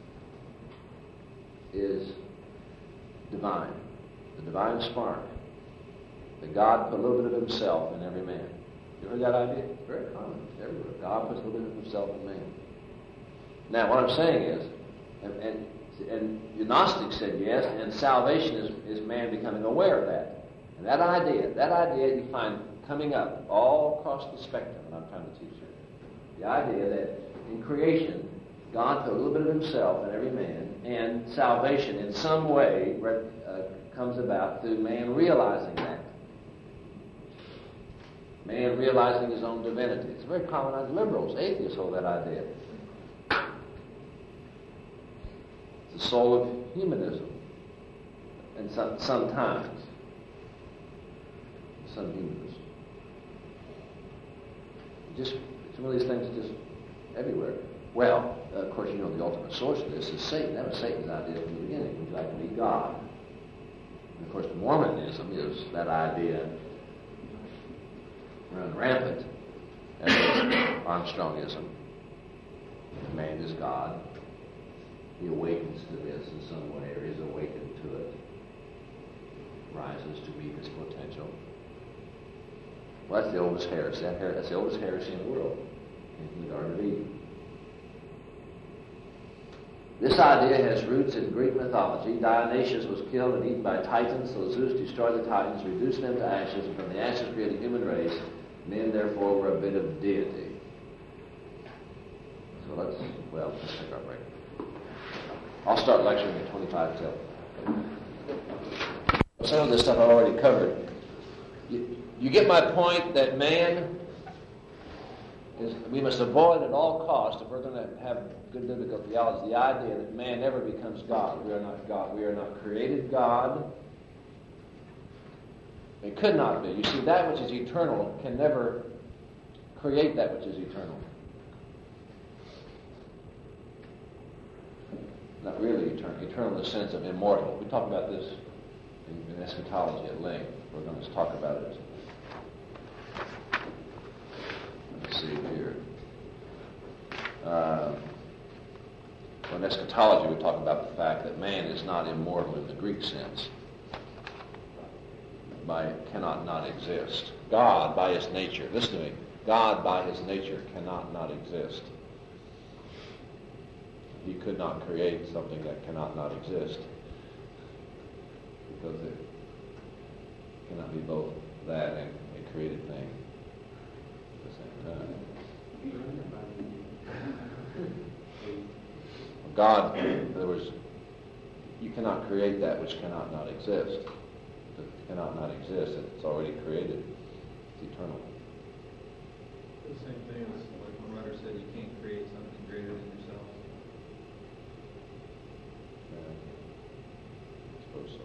is divine. The divine spark. That God put a little bit of himself in every man. You heard that idea? It's very common. Everywhere. God puts a little bit of himself in man. Now, what I'm saying is, and, and, and the Gnostics said yes, and salvation is, is man becoming aware of that. And that idea, that idea you find coming up all across the spectrum that I'm trying to teach you. The idea that in creation, God put a little bit of himself in every man, and salvation in some way uh, comes about through man realizing that. Man realizing his own divinity. It's very common. Liberals, atheists hold that idea. It's the soul of humanism. And some, sometimes. Some humanism. Just, some of these things are just everywhere. Well, uh, of course, you know the ultimate source of this is Satan. That was Satan's idea from the beginning. Would you like to be God? And of course, Mormonism is that idea run rampant, as Armstrongism. Man is God. He awakens to this in some way, or is awakened to it. Rises to meet his potential. Well, that's the oldest heresy. That her- that's the oldest heresy in the world, in the Garden of Eden. This idea has roots in Greek mythology. Dionysius was killed and eaten by Titans, so Zeus destroyed the Titans, reduced them to ashes, and from the ashes created the human race. Men, therefore, were a bit of deity. So let's, well, let's take our break. I'll start lecturing at twenty-five till. Some of this stuff I've already covered. You, you get my point that man is, we must avoid at all costs, if we're going to have good biblical theology, the idea that man never becomes God. We are not God. We are not created God. It could not be. You see, that which is eternal can never create that which is eternal. Not really eternal. Eternal in the sense of immortal. We talk about this in, in eschatology at length. We're going to talk about it. Let's see here. Uh, well, in eschatology, we talk about the fact that man is not immortal in the Greek sense. By cannot not exist. God, by his nature, listen to me, God, by his nature, cannot not exist. He could not create something that cannot not exist, because it cannot be both that and a created thing at the same time. God, in other words, you cannot create that which cannot not exist. If it cannot not exist, it's already created. It's eternal. The same thing as like one writer said, you can't create something greater than yourself. Yeah, I suppose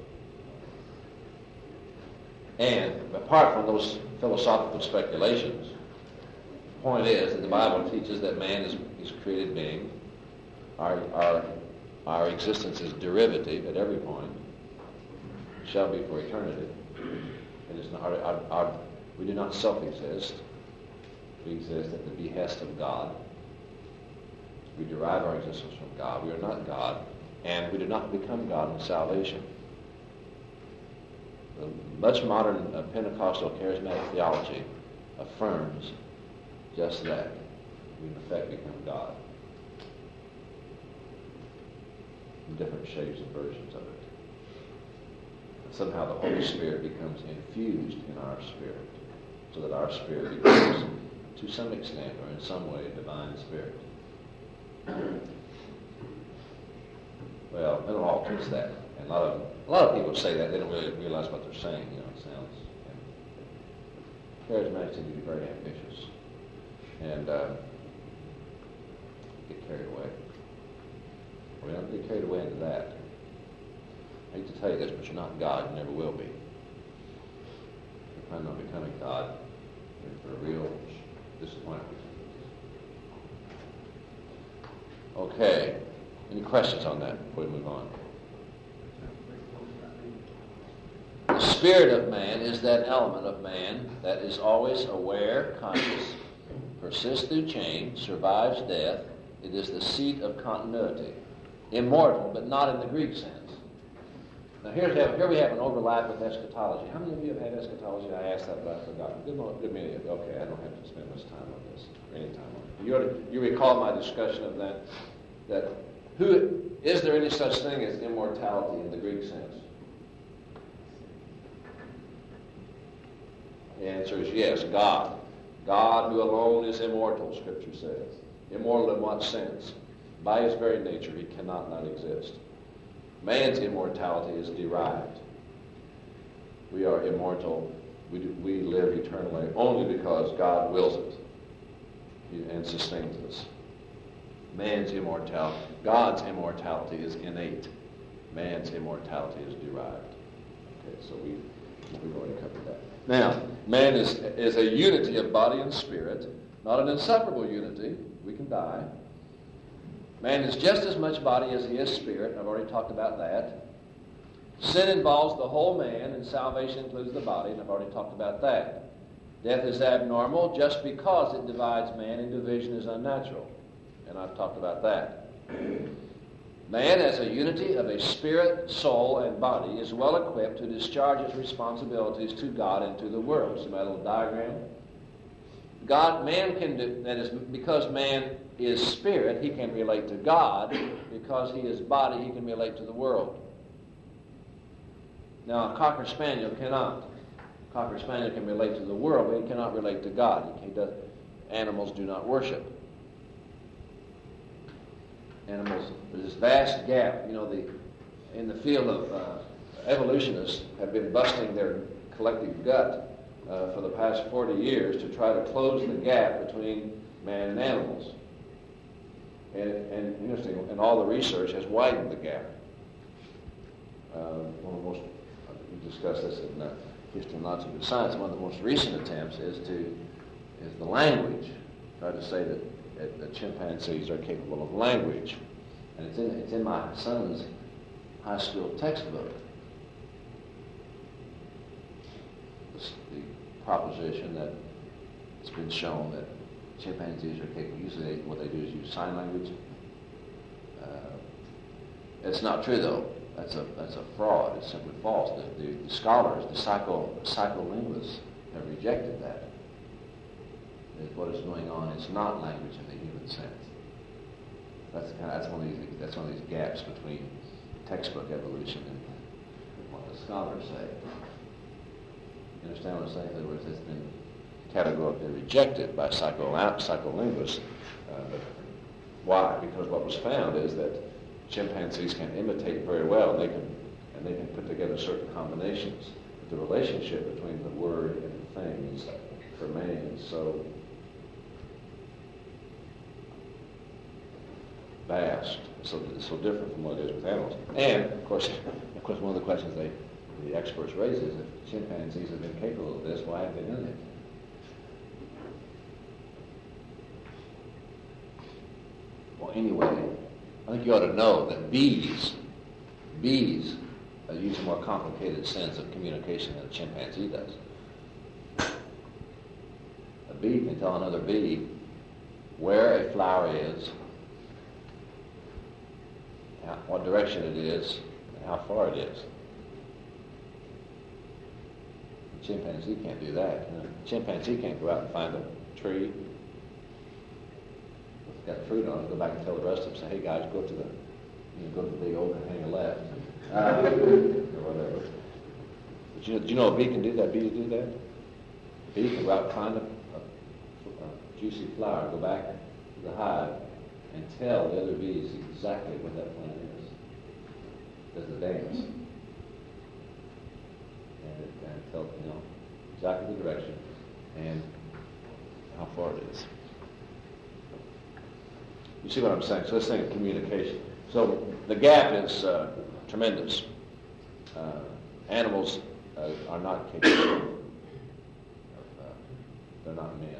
so. And apart from those philosophical speculations, the point is that the Bible teaches that man is, is a created being. Our, our, our existence is derivative at every point. Shall be for eternity. It is not, our, our, our, we do not self-exist. We exist at the behest of God. We derive our existence from God. We are not God, and we do not become God in salvation. The much modern uh, Pentecostal charismatic theology affirms just that. We in effect become God. In different shapes and versions of it. Somehow the Holy Spirit becomes infused in our spirit, so that our spirit becomes, to some extent or in some way, a divine spirit. Well, it all fits that. And a lot of a lot of people say that they don't really realize what they're saying. You know, it sounds. And charismatics tend to be very ambitious and uh, get carried away. We don't get carried away into that. I hate to tell you this, but you're not God. You never will be. You're probably not becoming God. You're for a real disappointment. Okay. Any questions on that before we move on? The spirit of man is that element of man that is always aware, conscious, persists through change, survives death. It is the seat of continuity. Immortal, but not in the Greek sense. Now here's, here we have an overlap with eschatology. How many of you have had eschatology? I asked that, but I forgot. Good, good many of you. Okay, I don't have to spend much time on this, or any time on it. You, you recall my discussion of that, that who, is there any such thing as immortality in the Greek sense? The answer is yes, God. God who alone is immortal, Scripture says. Immortal in what sense? By his very nature, he cannot not exist. Man's immortality is derived. We are immortal. We, do, we live eternally only because God wills it and sustains us. Man's immortality, God's immortality is innate. Man's immortality is derived. Okay, so we, we've already covered that. Now, man is, is a unity of body and spirit, not an inseparable unity. We can die. Man is just as much body as he is spirit. I've already talked about that. Sin involves the whole man, and salvation includes the body, and I've already talked about that. Death is abnormal just because it divides man, and division is unnatural, and I've talked about that. Man, as a unity of a spirit, soul, and body, is well equipped to discharge his responsibilities to God and to the world. See my little diagram? God, man can do, that is, because man is spirit, he can relate to God. Because he is body, he can relate to the world. Now, a Cocker Spaniel cannot. A Cocker Spaniel can relate to the world, but he cannot relate to God. He does, animals do not worship. Animals, there's this vast gap. You know, the in the field of uh, evolutionists have been busting their collective gut uh, for the past forty years to try to close the gap between man and animals. And, and interesting, and all the research has widened the gap. Uh, one of the most, we discussed this in uh, History and Logical Science. One of the most recent attempts is to is the language. Try to say that that chimpanzees are capable of language. And it's in, it's in my son's high school textbook. It's the proposition that it's been shown that chimpanzees are capable. Usually what they do is use sign language. Uh, It's not true, though. That's a that's a fraud. It's simply false. The, the, the scholars, the psycho psycholinguists, have rejected that. That what is going on is not language in the human sense. That's kind of, that's one of these that's one of these gaps between textbook evolution and what the scholars say. You understand what I'm saying? In other words, it's been categorically rejected by psycho psycholinguists. Uh, but why? Because what was found is that chimpanzees can imitate very well, and they can and they can put together certain combinations. But the relationship between the word and the things remains so vast, so so different from what it is with animals. And of course, of course, one of the questions they the experts raise is, if chimpanzees have been capable of this, why have they done it? Well, anyway, I think you ought to know that bees, bees uh, use a more complicated sense of communication than a chimpanzee does. A bee can tell another bee where a flower is, how, what direction it is, and how far it is. A chimpanzee can't do that. You know, a chimpanzee can't go out and find a tree, got fruit on it, go back and tell the rest of them, say, hey guys, go to the, you know, go to the big oak and hang a left, uh, or whatever. But you know, do you know a bee can do that? Bees do that? A bee can go out and find a, a, a juicy flower, go back to the hive, and tell the other bees exactly what that plant is. Does the dance. And it and tell, you know, exactly the direction and how far it is. You see what I'm saying? So let's think of communication. So the gap is uh, tremendous. Uh, animals uh, are not capable of, uh, they're not men.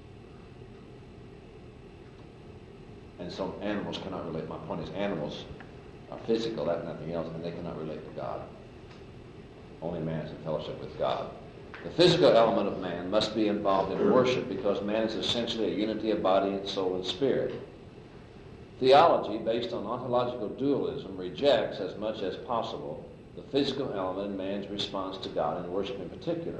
And some animals cannot relate. My point is, animals are physical, that's nothing else, and they cannot relate to God. Only man is in fellowship with God. The physical element of man must be involved in worship, because man is essentially a unity of body and soul and spirit. Theology, based on ontological dualism, rejects as much as possible the physical element in man's response to God and worship in particular.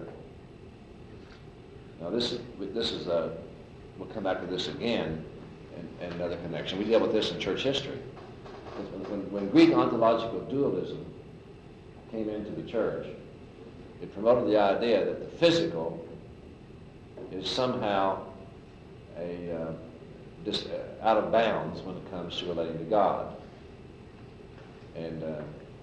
Now, this is, this is a, we'll come back to this again in, in another connection. We deal with this in church history. When, when, when Greek ontological dualism came into the church, it promoted the idea that the physical is somehow a uh, dis, uh, out of bounds when it comes to relating to God. And uh,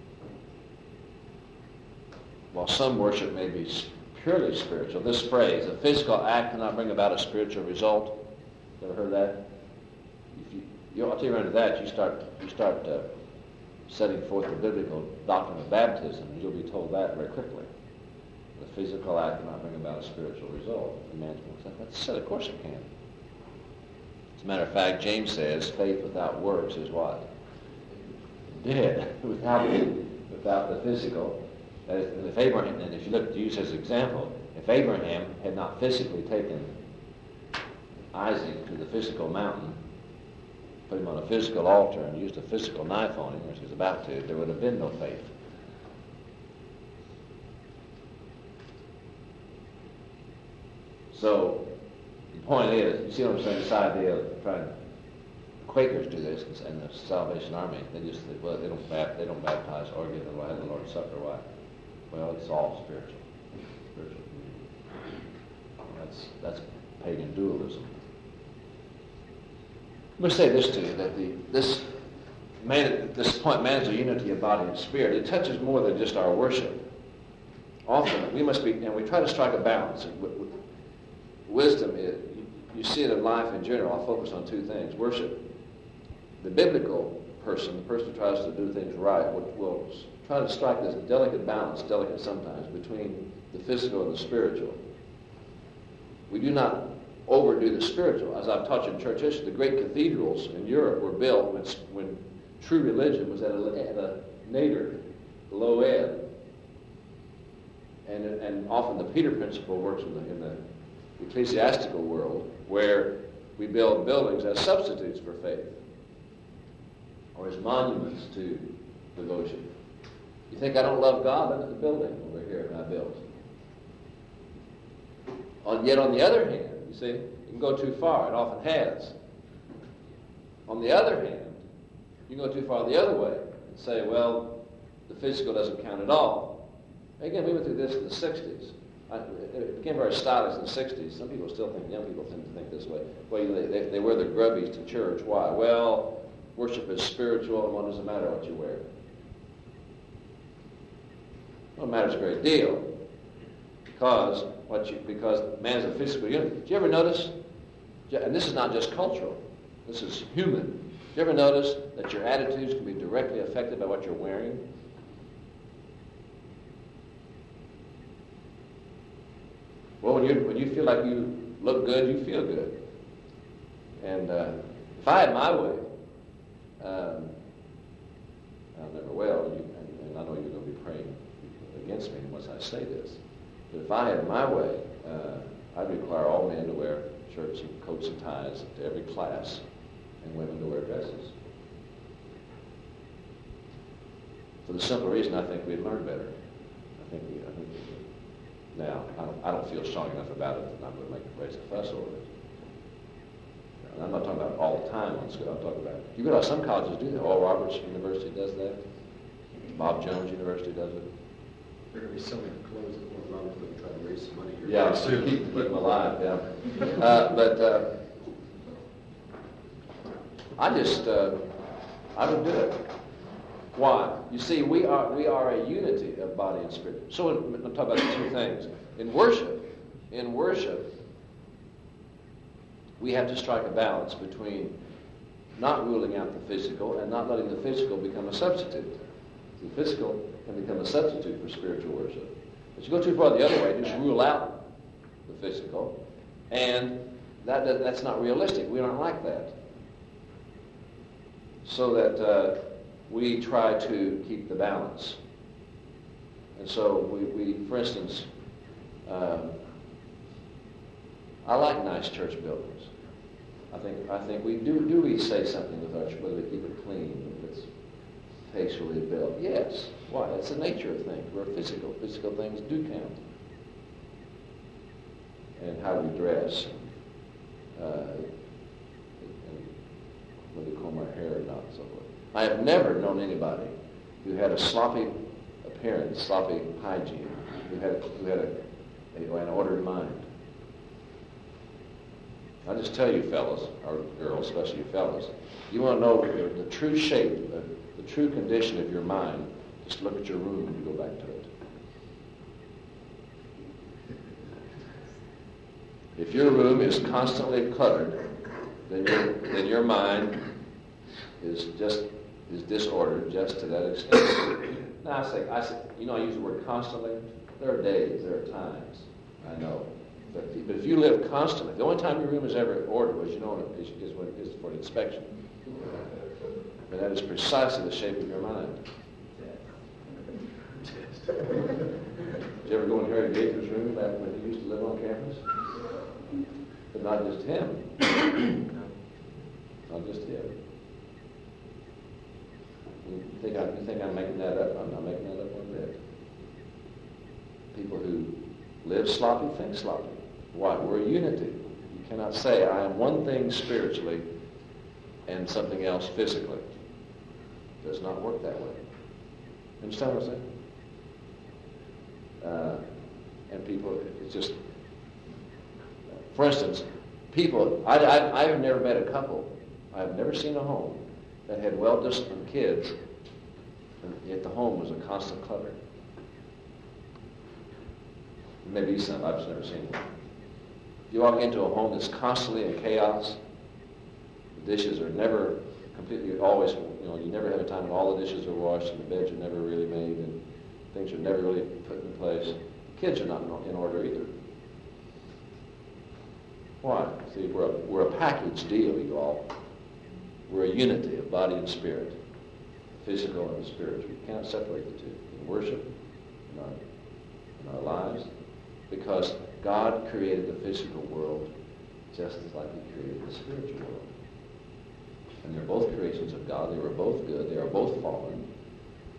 while some worship may be purely spiritual, this phrase, a physical act cannot bring about a spiritual result. You ever heard that? If you, you ought to run into that, you start you start uh, setting forth the biblical doctrine of baptism, and you'll be told that very quickly. The physical act cannot bring about a spiritual result. The man's that's said, of course it can. As a matter of fact, James says, faith without works is what? Dead. without without the physical. And if Abraham, and if you look to use as an example, if Abraham had not physically taken Isaac to the physical mountain, put him on a physical altar, and used a physical knife on him, as he was about to, there would have been no faith. So the point is, you see what I'm saying? This idea of trying to, Quakers do this, and the Salvation Army, they just well, they don't they don't baptize or give the the Lord's Supper. Why? Well, it's all spiritual, spiritual community. That's that's pagan dualism. Let me say this to you: that the this man, this point, man is a unity of body and spirit. It touches more than just our worship. Often we must be, and we try to strike a balance. Wisdom is, you see it in life in general. I'll focus on two things: worship. The biblical person, the person who tries to do things right, will, will try to strike this delicate balance, delicate sometimes, between the physical and the spiritual. We do not overdo the spiritual. As I've taught you in church history, the great cathedrals in Europe were built when, when true religion was at a, at a nadir, low ebb. And, and often the Peter Principle works in the, in the ecclesiastical world, where we build buildings as substitutes for faith, or as monuments to devotion. You think I don't love God? Look at the building over here I built. On, yet on the other hand, you see, you can go too far. It often has. On the other hand, you can go too far the other way and say, well, the physical doesn't count at all. Again, we went through this in the sixties. I, it became very stylish in the sixties. Some people still think, young people tend to think this way. Well, they, they, they wear their grubbies to church. Why? Well, worship is spiritual, and what does it matter what you wear? Well, it matters a great deal. Because what you because man is a physical unit. Do you ever notice, and this is not just cultural, this is human. Do you ever notice that your attitudes can be directly affected by what you're wearing? Well, when you when you feel like you look good, you feel good. And uh, if I had my way, um, I never will, you, and, and I know you're going to be praying against me once I say this. But if I had my way, uh, I'd require all men to wear shirts and coats and ties to every class, and women to wear dresses. For the simple reason, I think we'd learn better. I think we. I think we would. Now, I don't, I don't feel strong enough about it that I'm going to make raise a fuss over it. And I'm not talking about all the time on school. I'm talking about you realize some colleges do that. Oral Roberts University does that. Bob Jones University does it. They're going to be selling clothes at Oral Roberts and try to raise some money here. Yeah, so keep, keep them alive. Yeah, uh, but uh, I just uh, I would do it. Why? You see, we are we are a unity of body and spirit. So I'm talking about the two things. In worship, in worship, we have to strike a balance between not ruling out the physical and not letting the physical become a substitute. The physical can become a substitute for spiritual worship. But you go too far the other way, just rule out the physical, and that that's not realistic. We aren't like that. So that uh, we try to keep the balance. And so we, we for instance, um, I like nice church buildings. I think I think we do do we say something with our church, whether we keep it clean, if it's tastefully built. Yes. Why? It's the nature of things. We're physical. Physical things do count. And how we dress, and, uh, and whether we comb our hair or not, and so forth. I have never known anybody who had a sloppy appearance, sloppy hygiene, who had who had a, a an ordered mind. I just tell you, fellas, or girls, especially you fellas, you want to know the, the true shape, the, the true condition of your mind. Just look at your room and you go back to it. If your room is constantly cluttered, then your then your mind is just is disordered just to that extent. Now I say, I say, you know, I use the word constantly. There are days, there are times. I know, but if, but if you live constantly, the only time your room is ever ordered was, you know, is, is when it is for inspection. And that is precisely the shape of your mind. Did you ever go in Harry Gaither's room back when he used to live on campus? But not just him. Not just him. You think, I, you think I'm making that up? I'm not making that up one bit. People who live sloppy think sloppy. Why? We're a unity. You cannot say, I am one thing spiritually and something else physically. It does not work that way. Understand what I'm saying? Uh, and people, it's just, for instance, people, I, I, I've never met a couple, I've never seen a home that had well-disciplined kids, and yet the home was a constant clutter. Maybe some, I've just never seen one. You walk into a home that's constantly in chaos, the dishes are never completely, always, you know, you never have a time when all the dishes are washed and the beds are never really made and things are never really put in place. The kids are not in order either. Why? See, we're a, we're a package deal, you all. We're a unity of body and spirit, physical and spiritual. You can't separate the two in worship, in our, in our lives, because God created the physical world just as like He created the spiritual world. And they're both creations of God. They were both good. They are both fallen.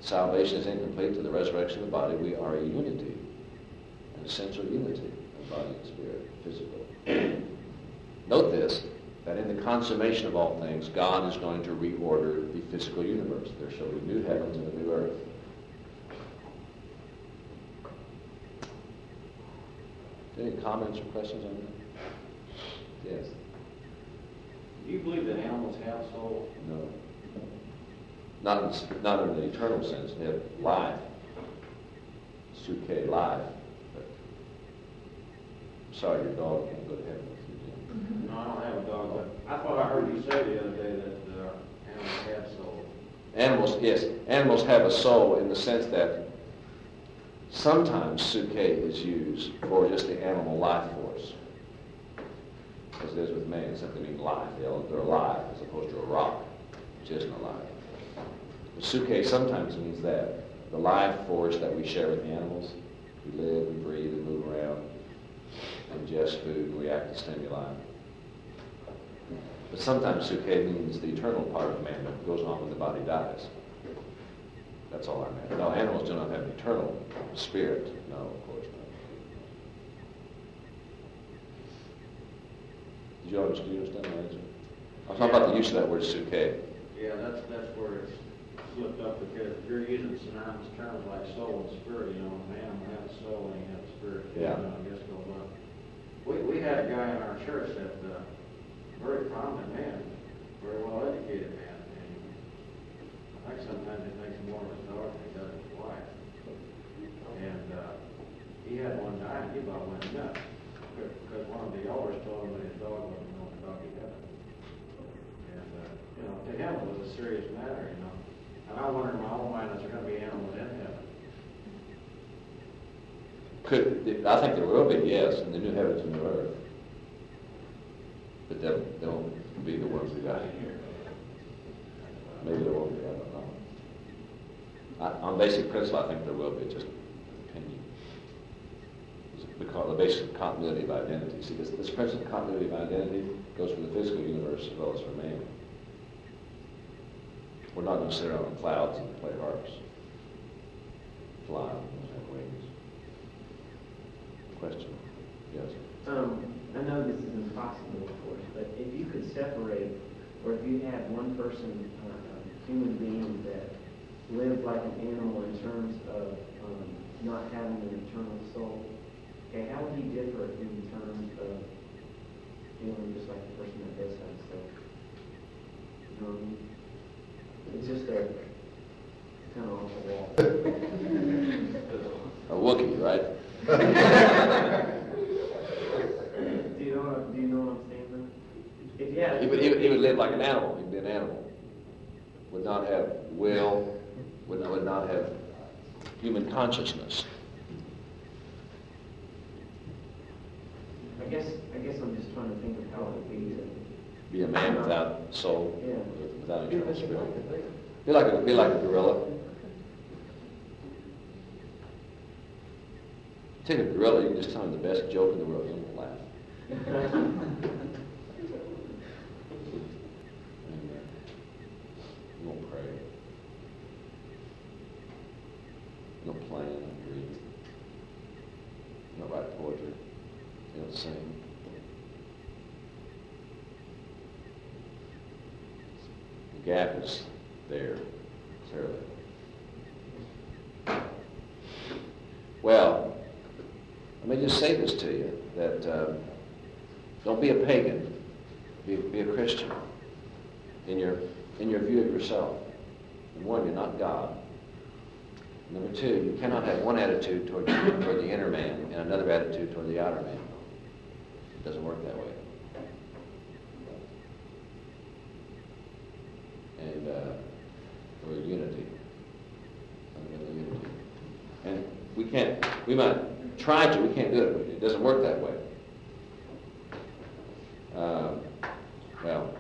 salvation is incomplete to the resurrection of the body. We are a unity, an essential unity of body and spirit, physical. Note this, that in the consummation of all things, God is going to reorder the physical universe. There shall be new heavens and a new earth. Any comments or questions on that? Yes. Do you believe that animals have souls? No. Not in, not in the eternal sense. They have life. Suke, life. But I'm sorry, your dog can't go to heaven with you, Jim. No, I don't have a dog, but I thought I heard you say the other day that uh, animals have souls. Animals, yes. Animals have a soul in the sense that sometimes suke is used for just the animal life force. As it is with man, simply means life. They're alive as opposed to a rock, which isn't alive. The suke sometimes means that, the life force that we share with the animals. We live, we breathe, and move around, ingest food, and react to stimuli. But sometimes suke means the eternal part of man that goes on when the body dies. That's all I meant. No, animals do not have an eternal spirit. No, of course not. Did you understand, do you understand my answer? I'm talking about the use of that word suke. Yeah, that's that's where it's slipped up, because if you're using synonymous terms like soul and spirit, you know, an animal has a soul and he has a spirit. Yeah. You know, I guess goes up. We we had a guy in our church that uh, very prominent man, very well educated man, and I think sometimes he thinks more of his daughter than he does his wife. And uh, he had one guy, and he about went nuts because one of the elders told him that his dog wasn't going to doggy heaven. And uh, you know, to him it was a serious matter, you know. And I wonder in my own mind, is there going to be animals in heaven? Could I think there will be, yes, in the new heavens and new earth. But they'll, they'll be the ones we got here. Maybe there won't be, I don't know. I, on basic principle, I think there will be, just opinion. Because the basic continuity of identity. See, this, this principle of continuity of identity goes for the physical universe as well as for man. We're not going to sit around on clouds and play harps. Fly, have wings. Question? Yes? Um, I know this is impossible, of course, but if you could separate, or if you had one person, uh, a human being that lived like an animal in terms of um, not having an eternal soul, okay, how would he differ in terms of feeling just like the person that does have a soul? You know what I mean? It's just a kind of off the wall. A Wookiee, right? do you know what, do you know what I'm saying, though? If, yeah. He would, he, would, he would live like an animal. He'd be an animal. Would not have will, would not, would not have human consciousness. I guess I guess I'm just trying to think of how it would be to Be a man without soul, Yeah. without eternal spirit. Be like a, be like a gorilla. Take a gorilla, you can just tell him the best joke in the world, and he'll laugh. And, uh, he won't pray. He don't plan, he don't read. He don't write poetry. He don't sing. The gap is there, clearly. Well, let me just say this to you, that um, don't be a pagan, be, be a Christian in your, in your view of yourself. Number one, you're not God. Number two, you cannot have one attitude toward, toward the inner man and another attitude toward the outer man. It doesn't work that way. And uh, we're unity. Fundamental unity. And we can't, we might try to, we can't do it, but it doesn't work that way. Um, well,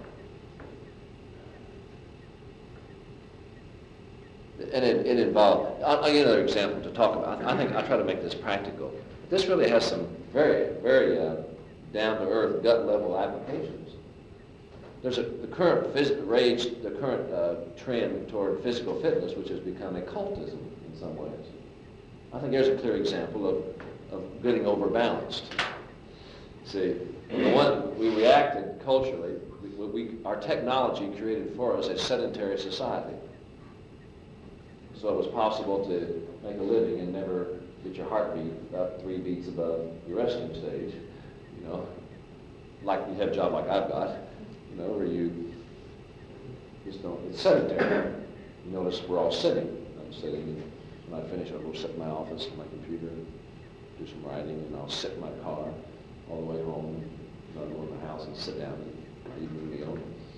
and it, it involved, I'll, I'll give another example to talk about. I think I try to make this practical. This really has some very, very uh, down-to-earth, gut-level applications there's a the current phys- rage, the current uh, trend toward physical fitness, which has become a cultism in some ways. I think there's a clear example of, of getting overbalanced. See, the one we reacted culturally, we, we, our technology created for us a sedentary society. So it was possible to make a living and never get your heartbeat up three beats above your resting stage, you know, like you have a job like I've got, you know, where you just don't, it's sedentary. You notice we're all sitting. I'm sitting, when I finish, I'll go sit in my office, on my computer, do some writing, and I'll sit in my car all the way home, and I'll go in the house and sit down and eat my meal.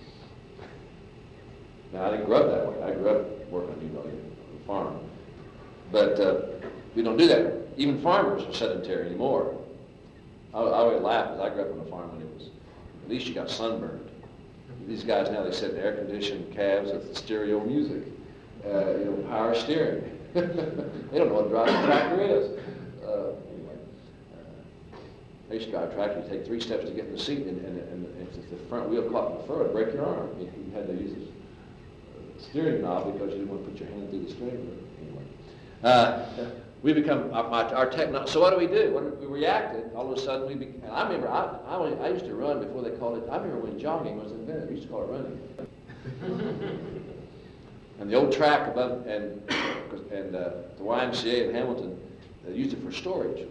Now, I didn't grow up that way. I grew up working, you know, on a farm. But uh, we don't do that. Even farmers are sedentary anymore. I, I always laugh because I grew up on a farm when it was, at least you got sunburned. These guys now, they sit in air-conditioned cabs with stereo music, uh, you know, power steering. They don't know what driving a tractor is. Uh, anyway, uh, I used to drive a tractor. You take three steps to get in the seat, and, and, and if the front wheel caught in the fur, it'd break your arm. You, you had to use a steering knob because you didn't want to put your hand through the steering wheel. Anyway, uh, we become our, our technology. So what do we do? When we reacted, all of a sudden we became. And I remember I, I, was, I used to run before they called it. I remember when jogging was invented. We used to call it running. And the old track above, and and uh, the Y M C A in Hamilton, they used it for storage.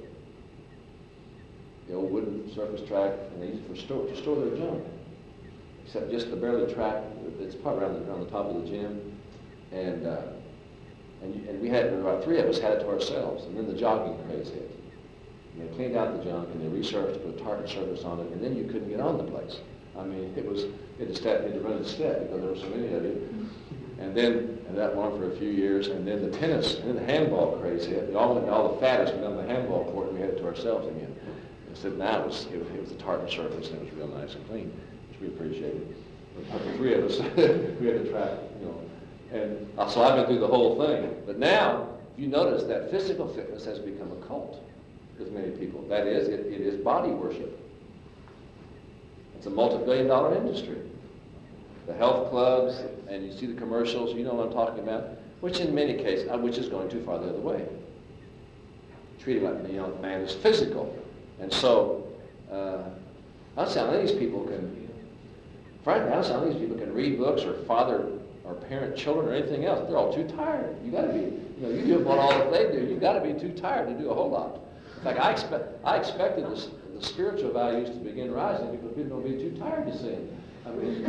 The old wooden surface track, and they used it for storage to store their junk. Except just the barely track. It's probably around the, around the top of the gym, and. Uh, And, and we had, about three of us had it to ourselves, and then the jogging craze hit. And they cleaned out the junk, and they resurfaced, put a tartan surface on it, and then you couldn't get on the place. I mean, it was, you had to, step, you had to run a step because there were so many of you. And then, and that went on for a few years, and then the tennis, and then the handball craze hit. We all, all the fattest went on the handball court, and we had it to ourselves again. Instead, now it was, it was, it was a tartan surface, and it was real nice and clean, which we appreciated. But the three of us, we had to track, you know. And uh, so I've been through the whole thing. But now, you notice that physical fitness has become a cult with many people. That is, it, it is body worship. It's a multi-billion dollar industry. The health clubs, and you see the commercials, you know what I'm talking about, which in many cases, uh, which is going too far the other way. Treating like the young man is physical. And so, uh, I don't see how these people can, frankly, I don't see how these people can read books or father or parent children or anything else. They're all too tired. You got to be, you know, you do what all that they do. You got to be too tired to do a whole lot. In fact, I expect, I expected this, the spiritual values to begin rising because people don't be too tired to sin. I mean,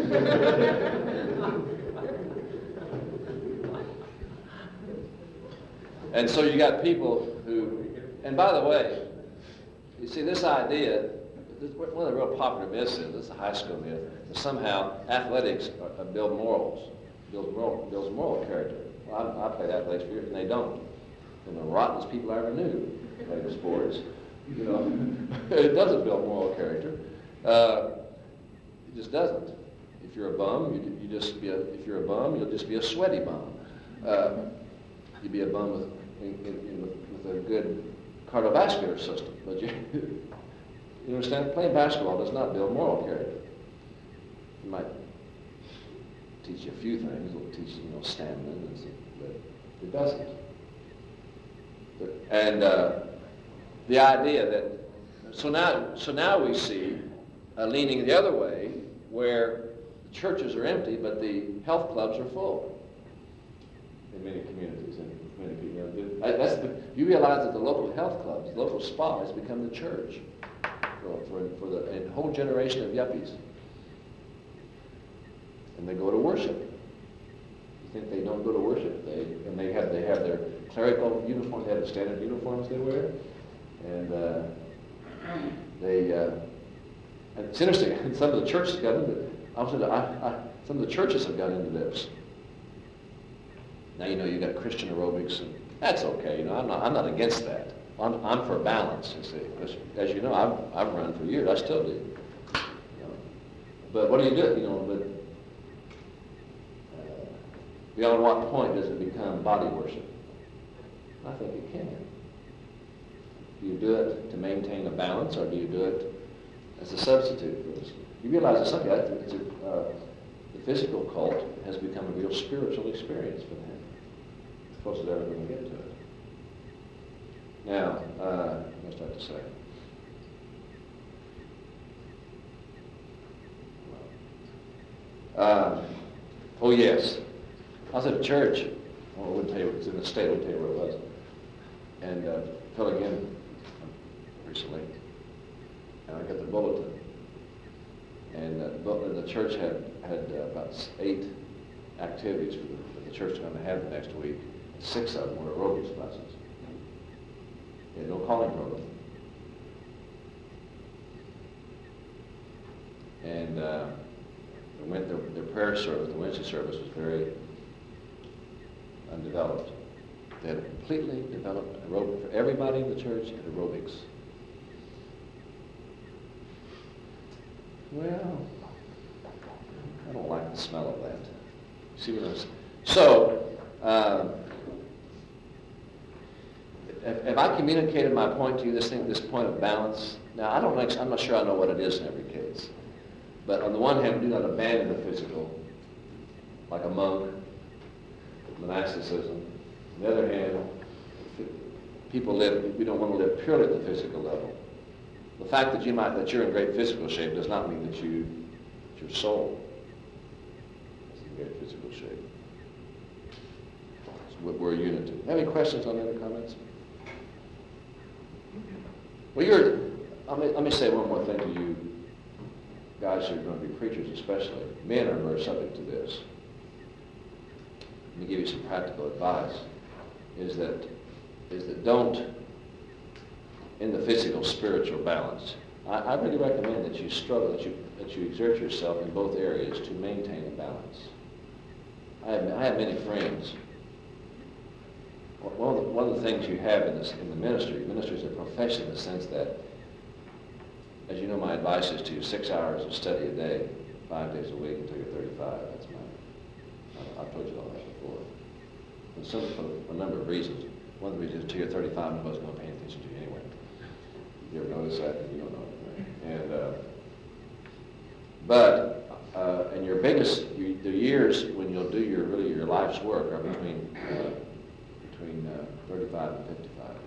and so you got people who, and by the way, you see this idea. This, one of the real popular myths is, this is a high school myth, that somehow athletics are, are build morals. Builds moral, builds moral character. Well, I, I played athletics for years, and they don't. And the rottenest people I ever knew played sports. You know, it doesn't build moral character. Uh, it just doesn't. If you're a bum, you, you just be a. If you're a bum, you'll just be a sweaty bum. Uh, you'd be a bum with, in, in, with, with a good cardiovascular system. But you, you understand? Playing basketball does not build moral character. You might teach you a few things. It'll teach you, you know, stamina, and some, but it doesn't. But, and uh, the idea that so now, so now we see uh, leaning the other way, where the churches are empty, but the health clubs are full in many communities and many people. You know, that's the, you realize that the local health clubs, the local spa, has become the church for for, for the a whole generation of yuppies. And they go to worship. You think they don't go to worship? They and they have they have their clerical uniforms. They have the standard uniforms they wear, and uh, they. Uh, and it's interesting. Some of the churches got into it. I was into, I, I, some of the churches have got into this. Now you know you got Christian aerobics, and that's okay. You know I'm not I'm not against that. I'm I'm for balance. You see, because as you know I've I've run for years. I still do. You know. But what do you do? You know, but. Beyond what point does it become body worship? I think it can. Do you do it to maintain a balance, or do you do it as a substitute for this. You realize that something, it's a, uh, the physical cult has become a real spiritual experience for them. As close as they're ever going to get to it. Now, uh, what was I to say? Uh, oh, yes. I was at a church. Well, I wouldn't tell you, it was in the state, I wouldn't tell you where it was. And uh, filling in recently. And I got the bulletin. And uh, the, the church had, had uh, about eight activities for the, for the church going to have next week. Six of them were aerobics classes. They had no calling program. And uh, the, their, their prayer service, the Wednesday service, was very undeveloped. They had a completely developed aerobic for everybody in the church had aerobics. Well, I don't like the smell of that. See what I'm saying? So, um, have, have I communicated my point to you? This thing, this point of balance. Now, I don't. I'm not sure I know what it is in every case. But on the one hand, we do not abandon the physical, like a monk, monasticism. On the other hand, people live. We don't want to live purely at the physical level. The fact that you might that you're in great physical shape does not mean that you, that your soul is in great physical shape. So we're a unity. Have any questions on that or comments? Well, you're. Let me, let me say one more thing to you guys who are going to be preachers, especially. Men are very subject to this. Let me give you some practical advice. Is that is that don't. In the physical, spiritual balance. I, I really recommend that you struggle, that you that you exert yourself in both areas to maintain a balance. I have, I have many friends. One of, the, one of the things you have in, this, in the ministry, ministry is a profession in the sense that, as you know, my advice is to you, six hours of study a day, five days a week until you're thirty-five. That's my, I've told you all that before. And some, for a number of reasons. One of the reasons is until you're thirty-five, nobody's going to pay attention to you anyway. You ever notice that? You don't know it, right? And, uh, but uh, in your biggest, you, the years when you'll do your really your life's work are between uh, between uh, thirty-five and fifty-five.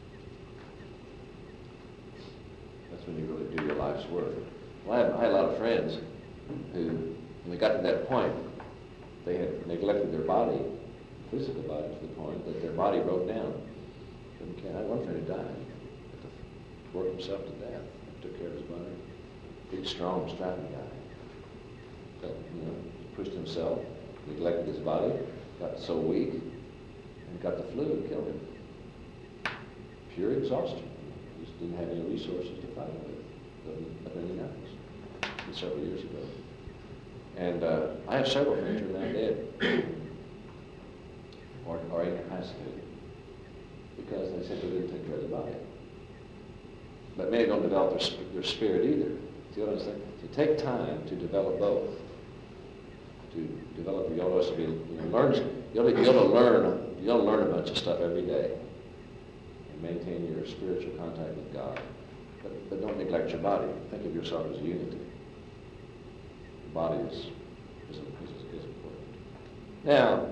That's when you really do your life's work. Well, I had, I had a lot of friends who, when they got to that point, they had neglected their body, physical body, to the point that their body broke down. I had one friend who died. Worked himself to death. Took care of his body. Big, strong, strapping guy. Felt, you know, pushed himself, neglected his body, got so weak, and got the flu and killed him. Pure exhaustion. He just didn't have any resources to fight with. Of anything else. Several years ago. And uh, I have several friends who are now dead. or, or incapacitated. Because they simply didn't take care of the body. But many don't develop their, their spirit either. See what I'm saying? So take time to develop both. To develop, you ought to also be, you know, learn, you ought to, you ought to learn, you ought to learn a bunch of stuff every day. And maintain your spiritual contact with God. But, but don't neglect your body. Think of yourself as a unity. The body is, is, is, is important. Now,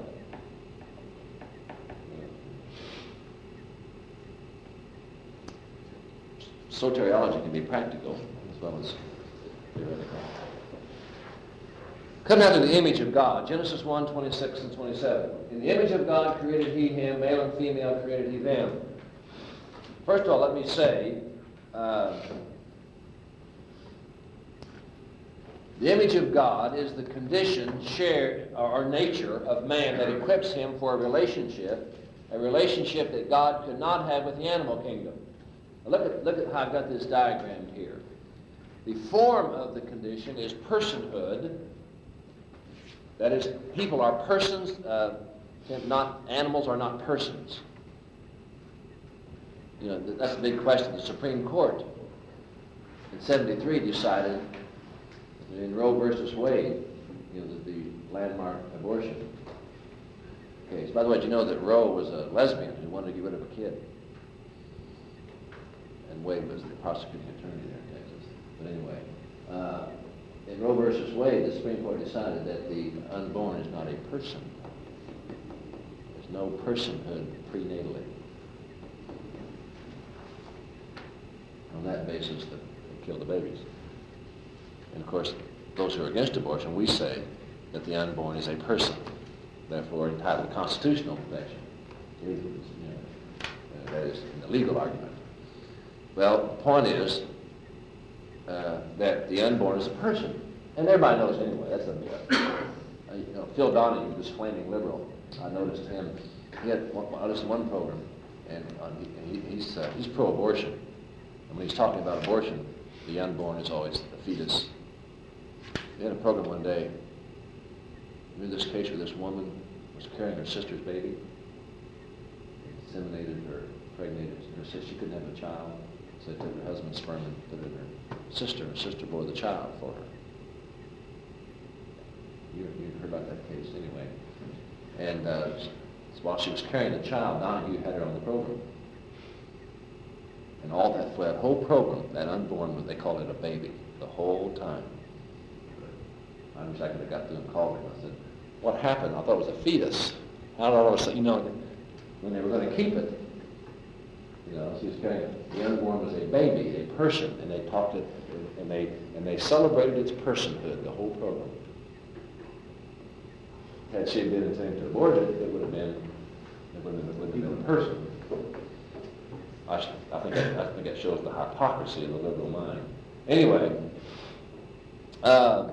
soteriology can be practical as well as theoretical. Come out to the image of God. Genesis one, twenty-six and twenty-seven. In the image of God created he him, male and female created he them. First of all, let me say, uh, the image of God is the condition, shared, or nature of man that equips him for a relationship, a relationship that God could not have with the animal kingdom. Now look at, look at how I've got this diagrammed here. The form of the condition is personhood. That is, people are persons, uh, not animals are not persons. You know, that's a big question. The Supreme Court in seventy-three decided that in Roe versus Wade, you know, the, the landmark abortion case. By the way, did you know that Roe was a lesbian who wanted to get rid of a kid? And Wade was the prosecuting attorney there in Texas. But anyway, uh, in Roe versus Wade, the Supreme Court decided that the unborn is not a person. There's no personhood prenatally. On that basis, they kill the babies. And of course, those who are against abortion, we say that the unborn is a person, therefore entitled to constitutional protection. You know, uh, that is in the legal argument. Well, the point is uh, that the unborn is a person, and everybody knows anyway. That's a uh, you know, Phil Donahue, this flaming liberal. I noticed him. He had one, I listened to one program, and uh, he, he's uh, he's pro-abortion. And when he's talking about abortion, the unborn is always the fetus. He had a program one day. Remember this case where this woman was carrying her sister's baby, inseminated her, impregnated her sister. She couldn't have a child, so they took her husband's sperm and put it in her sister. Her sister bore the child for her. You, you heard about that case anyway. And uh, while she was carrying the child, Donahue had her on the program. And all that, for that whole program, that unborn, they called it a baby, the whole time. I wish I could have got through and called him. I said, what happened? I thought it was a fetus. I don't know, you know, when they were going to keep it, you know, she was carrying it. The unborn was a baby, a person, and they talked it, and they and they celebrated its personhood, the whole program. Had she been intending to abort it, it would have been, it would have been, it would have been a person. I, I think that, I think that shows the hypocrisy of the liberal mind. Anyway, uh,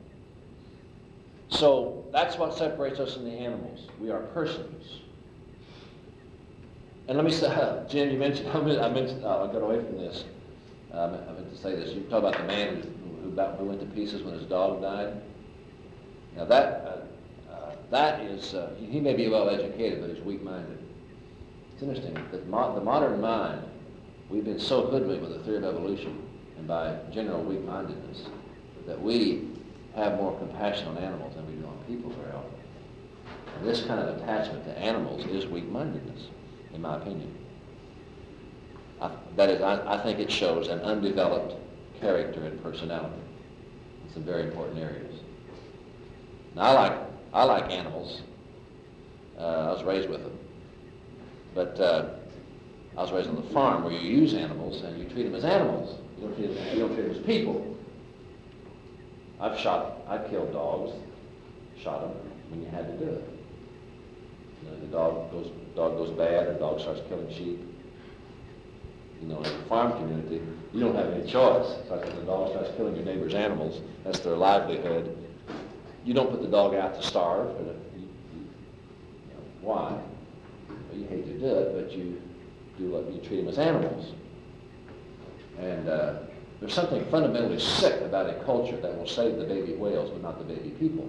so that's what separates us from the animals. We are persons. And let me say, uh, Jim, you mentioned, I mentioned, uh, I got away from this. Um, I meant to say this. You talk about the man who, who, about, who went to pieces when his dog died. Now that, uh, uh, that is, uh, he may be well educated, but he's weak-minded. It's interesting that mo- the modern mind, we've been so hoodwinked with the theory of evolution and by general weak-mindedness that we have more compassion on animals than we do on people very often. And this kind of attachment to animals is weak-mindedness, in my opinion. I, that is, I, I think it shows an undeveloped character and personality in some very important areas. Now, I like I like animals. Uh, I was raised with them. But uh, I was raised on the farm where you use animals and you treat them as animals. You don't treat them, you don't treat them as people. I've shot, I've killed dogs, shot them when you had to do it. You know, the dog goes, dog goes bad, or the dog starts killing sheep. You know, in the farm community, you don't have any choice. It's like when the dog starts killing your neighbor's animals, that's their livelihood. You don't put the dog out to starve. Or to, you, you, you know, why? Well, you hate to do it, but you do what you treat them as animals. And uh, there's something fundamentally sick about a culture that will save the baby whales but not the baby people.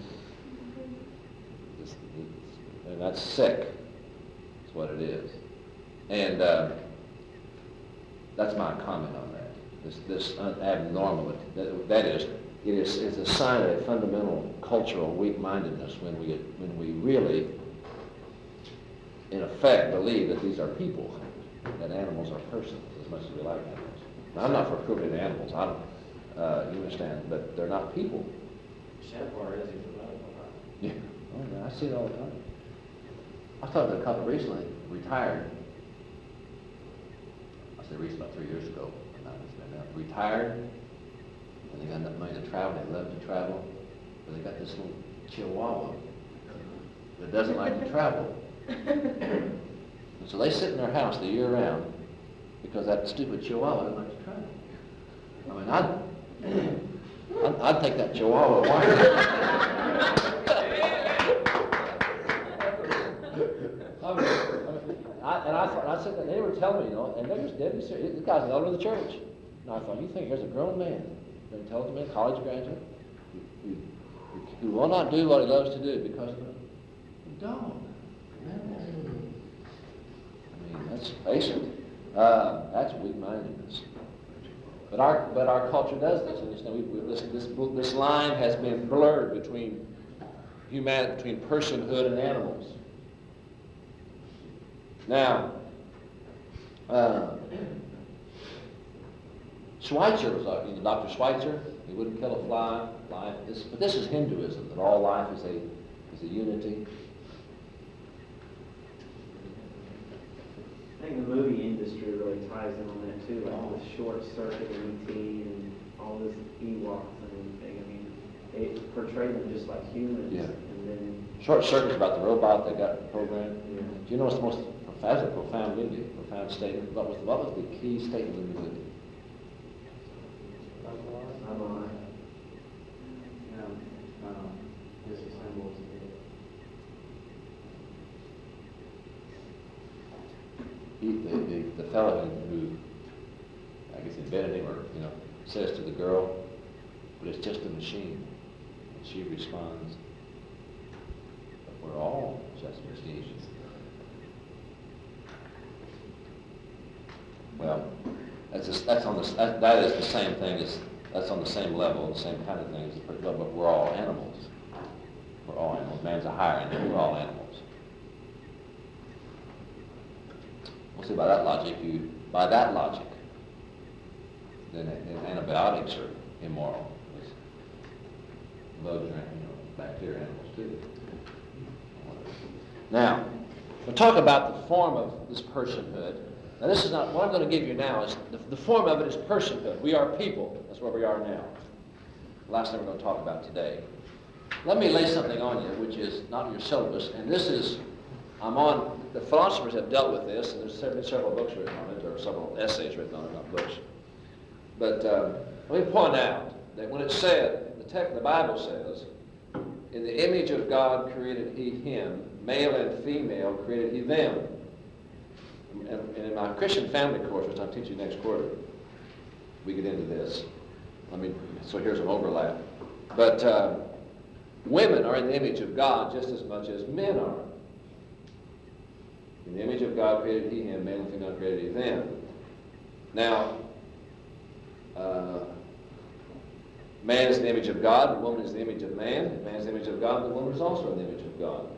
It's, it's, and that's sick. That's what it is. And uh, that's my comment on that. This, this abnormality. That, that is, it is it's a sign of a fundamental cultural weak-mindedness when we when we really, in effect, believe that these are people, that animals are persons as much as we like animals. Now, I'm not for cruelty to animals. I'm, uh, you understand, but they're not people. Jaguar is a Yeah, oh, yeah, I see it all the time. I was talking to a couple recently, retired. I said recently, about three years ago. Not it's been out. Retired, and they got enough money to travel. They love to travel, but they got this little Chihuahua that doesn't like to travel. And so they sit in their house the year round because that stupid Chihuahua doesn't like to travel. I mean, I'd, I'd, I'd take that Chihuahua. Why? I mean, I, and I thought, I said that they were telling me, you know, and they're just dead serious. This guy's an elder of the church. And I thought, you think here's a grown man, an intelligent man, college graduate, who, who, who will not do what he loves to do because of a dog. I mean, let's face it. Uh, that's weak-mindedness. But our but our culture does this. And we, we, this, this this line has been blurred between humanity, between personhood and animals. Now, uh, Schweitzer was like, you know, Doctor Schweitzer, he wouldn't kill a fly. Life is, but this is Hinduism, that all life is a is a unity. I think the movie industry really ties in on that too, like with Short Circuit and E T and all this Ewoks and everything. I mean, they portray them just like humans. Yeah. And then, Short Circuit's about the robot that got programmed. yeah. Do you know what's the most profound, profound movie, profound statement? What was, what was the key statement in the movie? I'm alive. Yeah, um, disassembles. He, the, the, the fellow who, I guess invented him, or, you know, says to the girl, but it's just a machine. And she responds, but we're all just machines. Well, that's, just, that's on the, that, that is the same thing as, that's on the same level, the same kind of thing as, but we're all animals. We're all animals. Man's a higher animal. We're all animals. Well, see, by that logic, you, by that logic, then, then antibiotics are immoral. Bugs are, you know, bacteria animals too. Now, we'll talk about the form of this personhood. Now, this is not, what I'm going to give you now is, the, the form of it is personhood. We are people. That's where we are now. The last thing we're going to talk about today. Let me lay something on you, which is not in your syllabus, and this is, I'm on, the philosophers have dealt with this, and there's been several books written on it, or several essays written on it, not books. But um, let me point out that when it said, the text, the Bible says, in the image of God created he him, male and female created he them. And, and in my Christian family course, which I'm teaching next quarter, we get into this. I mean, so here's an overlap. But uh, women are in the image of God just as much as men are. In the image of God created he him, male and female created he them. Now, uh, man is the image of God, the woman is the image of man. If man is the image of God, the woman is also in the image of God.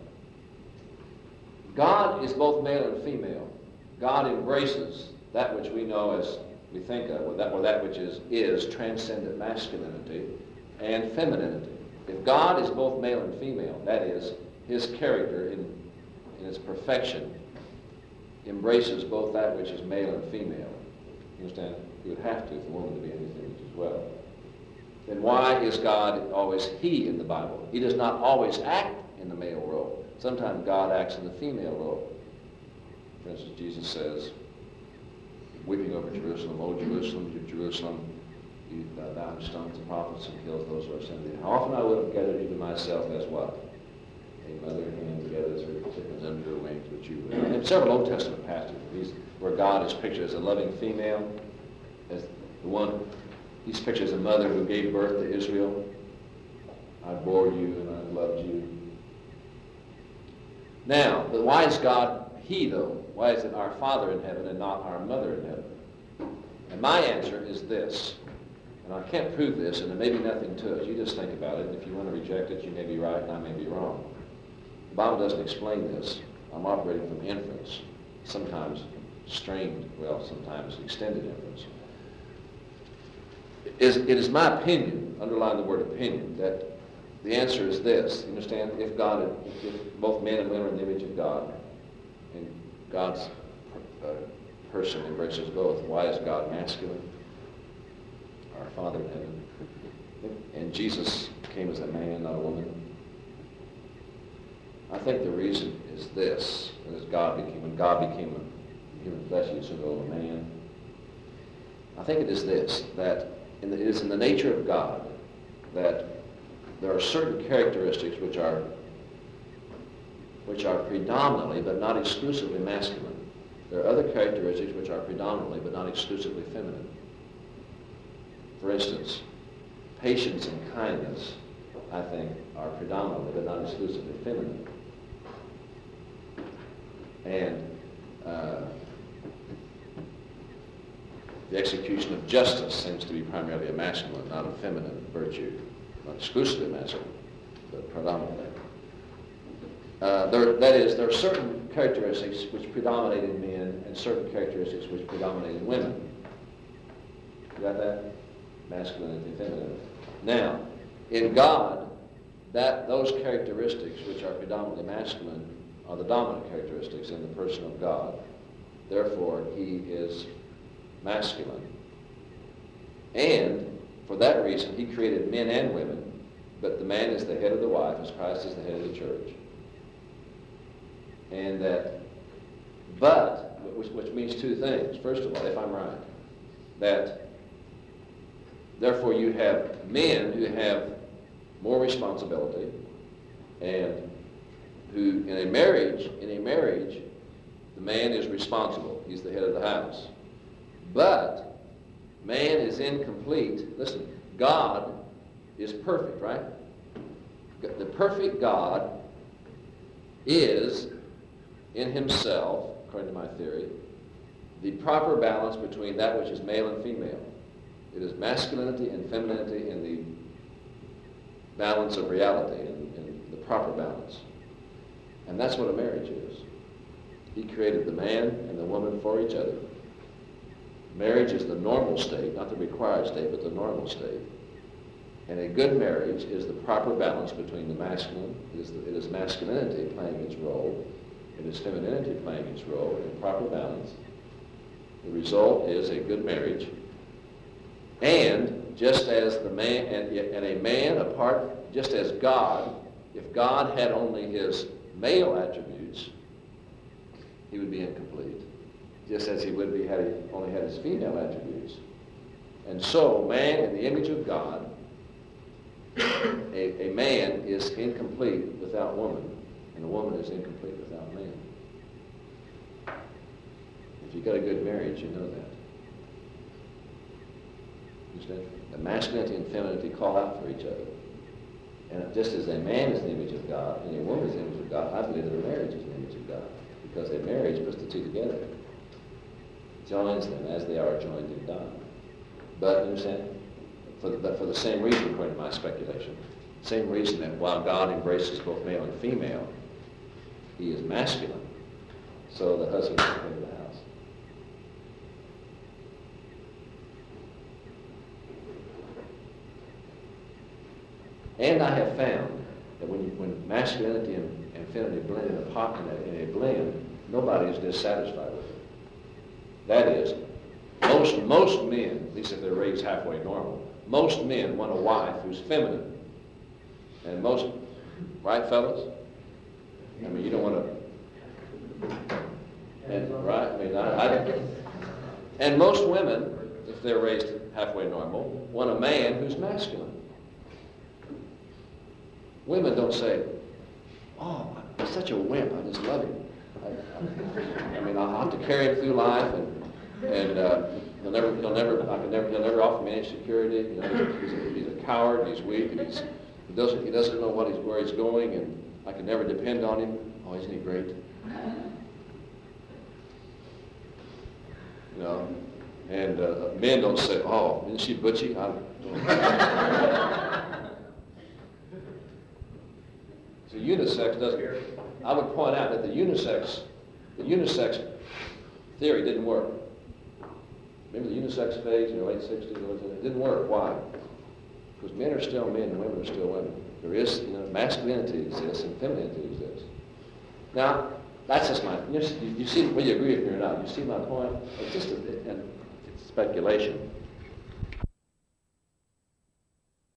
God is both male and female. God embraces that which we know as, we think of, or that, or that which is, is transcendent masculinity and femininity. If God is both male and female, that is, his character in, in its perfection embraces both that which is male and female. You understand? He would have to if the woman to be in his image as well. Then why is God always he in the Bible? He does not always act in the male role. Sometimes God acts in the female role. For instance, Jesus says, weeping over Jerusalem, O Jerusalem, you Jerusalem, you, uh, thou who stones the prophets and kills those who are sent thee. How often I would have gathered you to myself as what? A mother hen gathers her chickens under her wings, but you would not. And several Old Testament passages where God is pictured as a loving female, as the one, he's pictured as a mother who gave birth to Israel. I bore you and I loved you. Now, but why is God he, though? Why is it our Father in heaven and not our mother in heaven? And my answer is this, and I can't prove this, and there may be nothing to it. You just think about it, and if you want to reject it, you may be right and I may be wrong. The Bible doesn't explain this. I'm operating from inference, sometimes strained, well, sometimes extended inference. It is, it is my opinion, underline the word opinion, that the answer is this. You understand? If God, if both men and women are in the image of God, and God's uh, person embraces both, why is God masculine? Our Father in heaven. And Jesus came as a man, not a woman. I think the reason is this, as God became, when God became a human flesh, he was a man. I think it is this, that in the, it is in the nature of God that there are certain characteristics which are which are predominantly but not exclusively masculine. There are other characteristics which are predominantly but not exclusively feminine. For instance, patience and kindness, I think, are predominantly but not exclusively feminine. And uh, the execution of justice seems to be primarily a masculine, not a feminine virtue. Not exclusively masculine, but predominantly. Uh, there, that is, there are certain characteristics which predominate in men and certain characteristics which predominate in women. You got that? Masculinity, femininity. Now, in God, that those characteristics which are predominantly masculine are the dominant characteristics in the person of God. Therefore, he is masculine. And for that reason, he created men and women, but the man is the head of the wife as Christ is the head of the church. And that, but, which, which means two things. First of all, if I'm right, that therefore you have men who have more responsibility, and who in a marriage, in a marriage, the man is responsible. He's the head of the house. But man is incomplete. Listen, God is perfect, right? The perfect God is in himself, according to my theory, the proper balance between that which is male and female. It is masculinity and femininity in the balance of reality, in, in the proper balance. And that's what a marriage is. He created the man and the woman for each other. Marriage is the normal state, not the required state, but the normal state. And a good marriage is the proper balance between the masculine, it is, the, it is masculinity playing its role, it is femininity playing its role in proper balance. The result is a good marriage. And just as the man, and, and a man apart, just as God, if God had only his male attributes, he would be incomplete. Just as he would be had he only had his female attributes. And so, man in the image of God, a, a man is incomplete without woman, and a woman is incomplete without man. If you've got a good marriage, you know that. Understand? The masculinity and femininity call out for each other. And just as a man is the image of God and a woman is the image of God, I believe that a marriage is the image of God. Because a marriage puts the two together. Joins them as they are joined in God. But, you understand? For the, but for the same reason, according to my speculation, same reason that while God embraces both male and female, he is masculine. So the husband is the head of the house. And I have found that when, you, when masculinity and, and femininity blend in a, pot, in, a, in a blend, nobody is dissatisfied with it. That is, most, most men, at least if they're raised halfway normal, most men want a wife who's feminine. And most, right, fellas? I mean, you don't want to, and, right? I mean, I, I, and most women, if they're raised halfway normal, want a man who's masculine. Women don't say, oh, he's such a wimp, I just love him. I, I, I mean, I'll have to carry him through life, and and uh, he'll never, he'll never, I can never, he'll never offer me any security. You know, he's, a, he's a coward, he's weak, and he's, he doesn't, he doesn't know what he's, where he's going, and I can never depend on him. Oh, isn't he great? You know, and uh, men don't say, oh, isn't she butchy? I don't. So unisex doesn't. I would point out that the unisex, the unisex theory didn't work. Remember the unisex phase in the late sixties? It didn't work. Why? Because men are still men and women are still women. There is, you know, masculinity exists and femininity exists. Now, that's just my. You, you see, whether you agree with me or not, you see my point. It's just a, and it's speculation.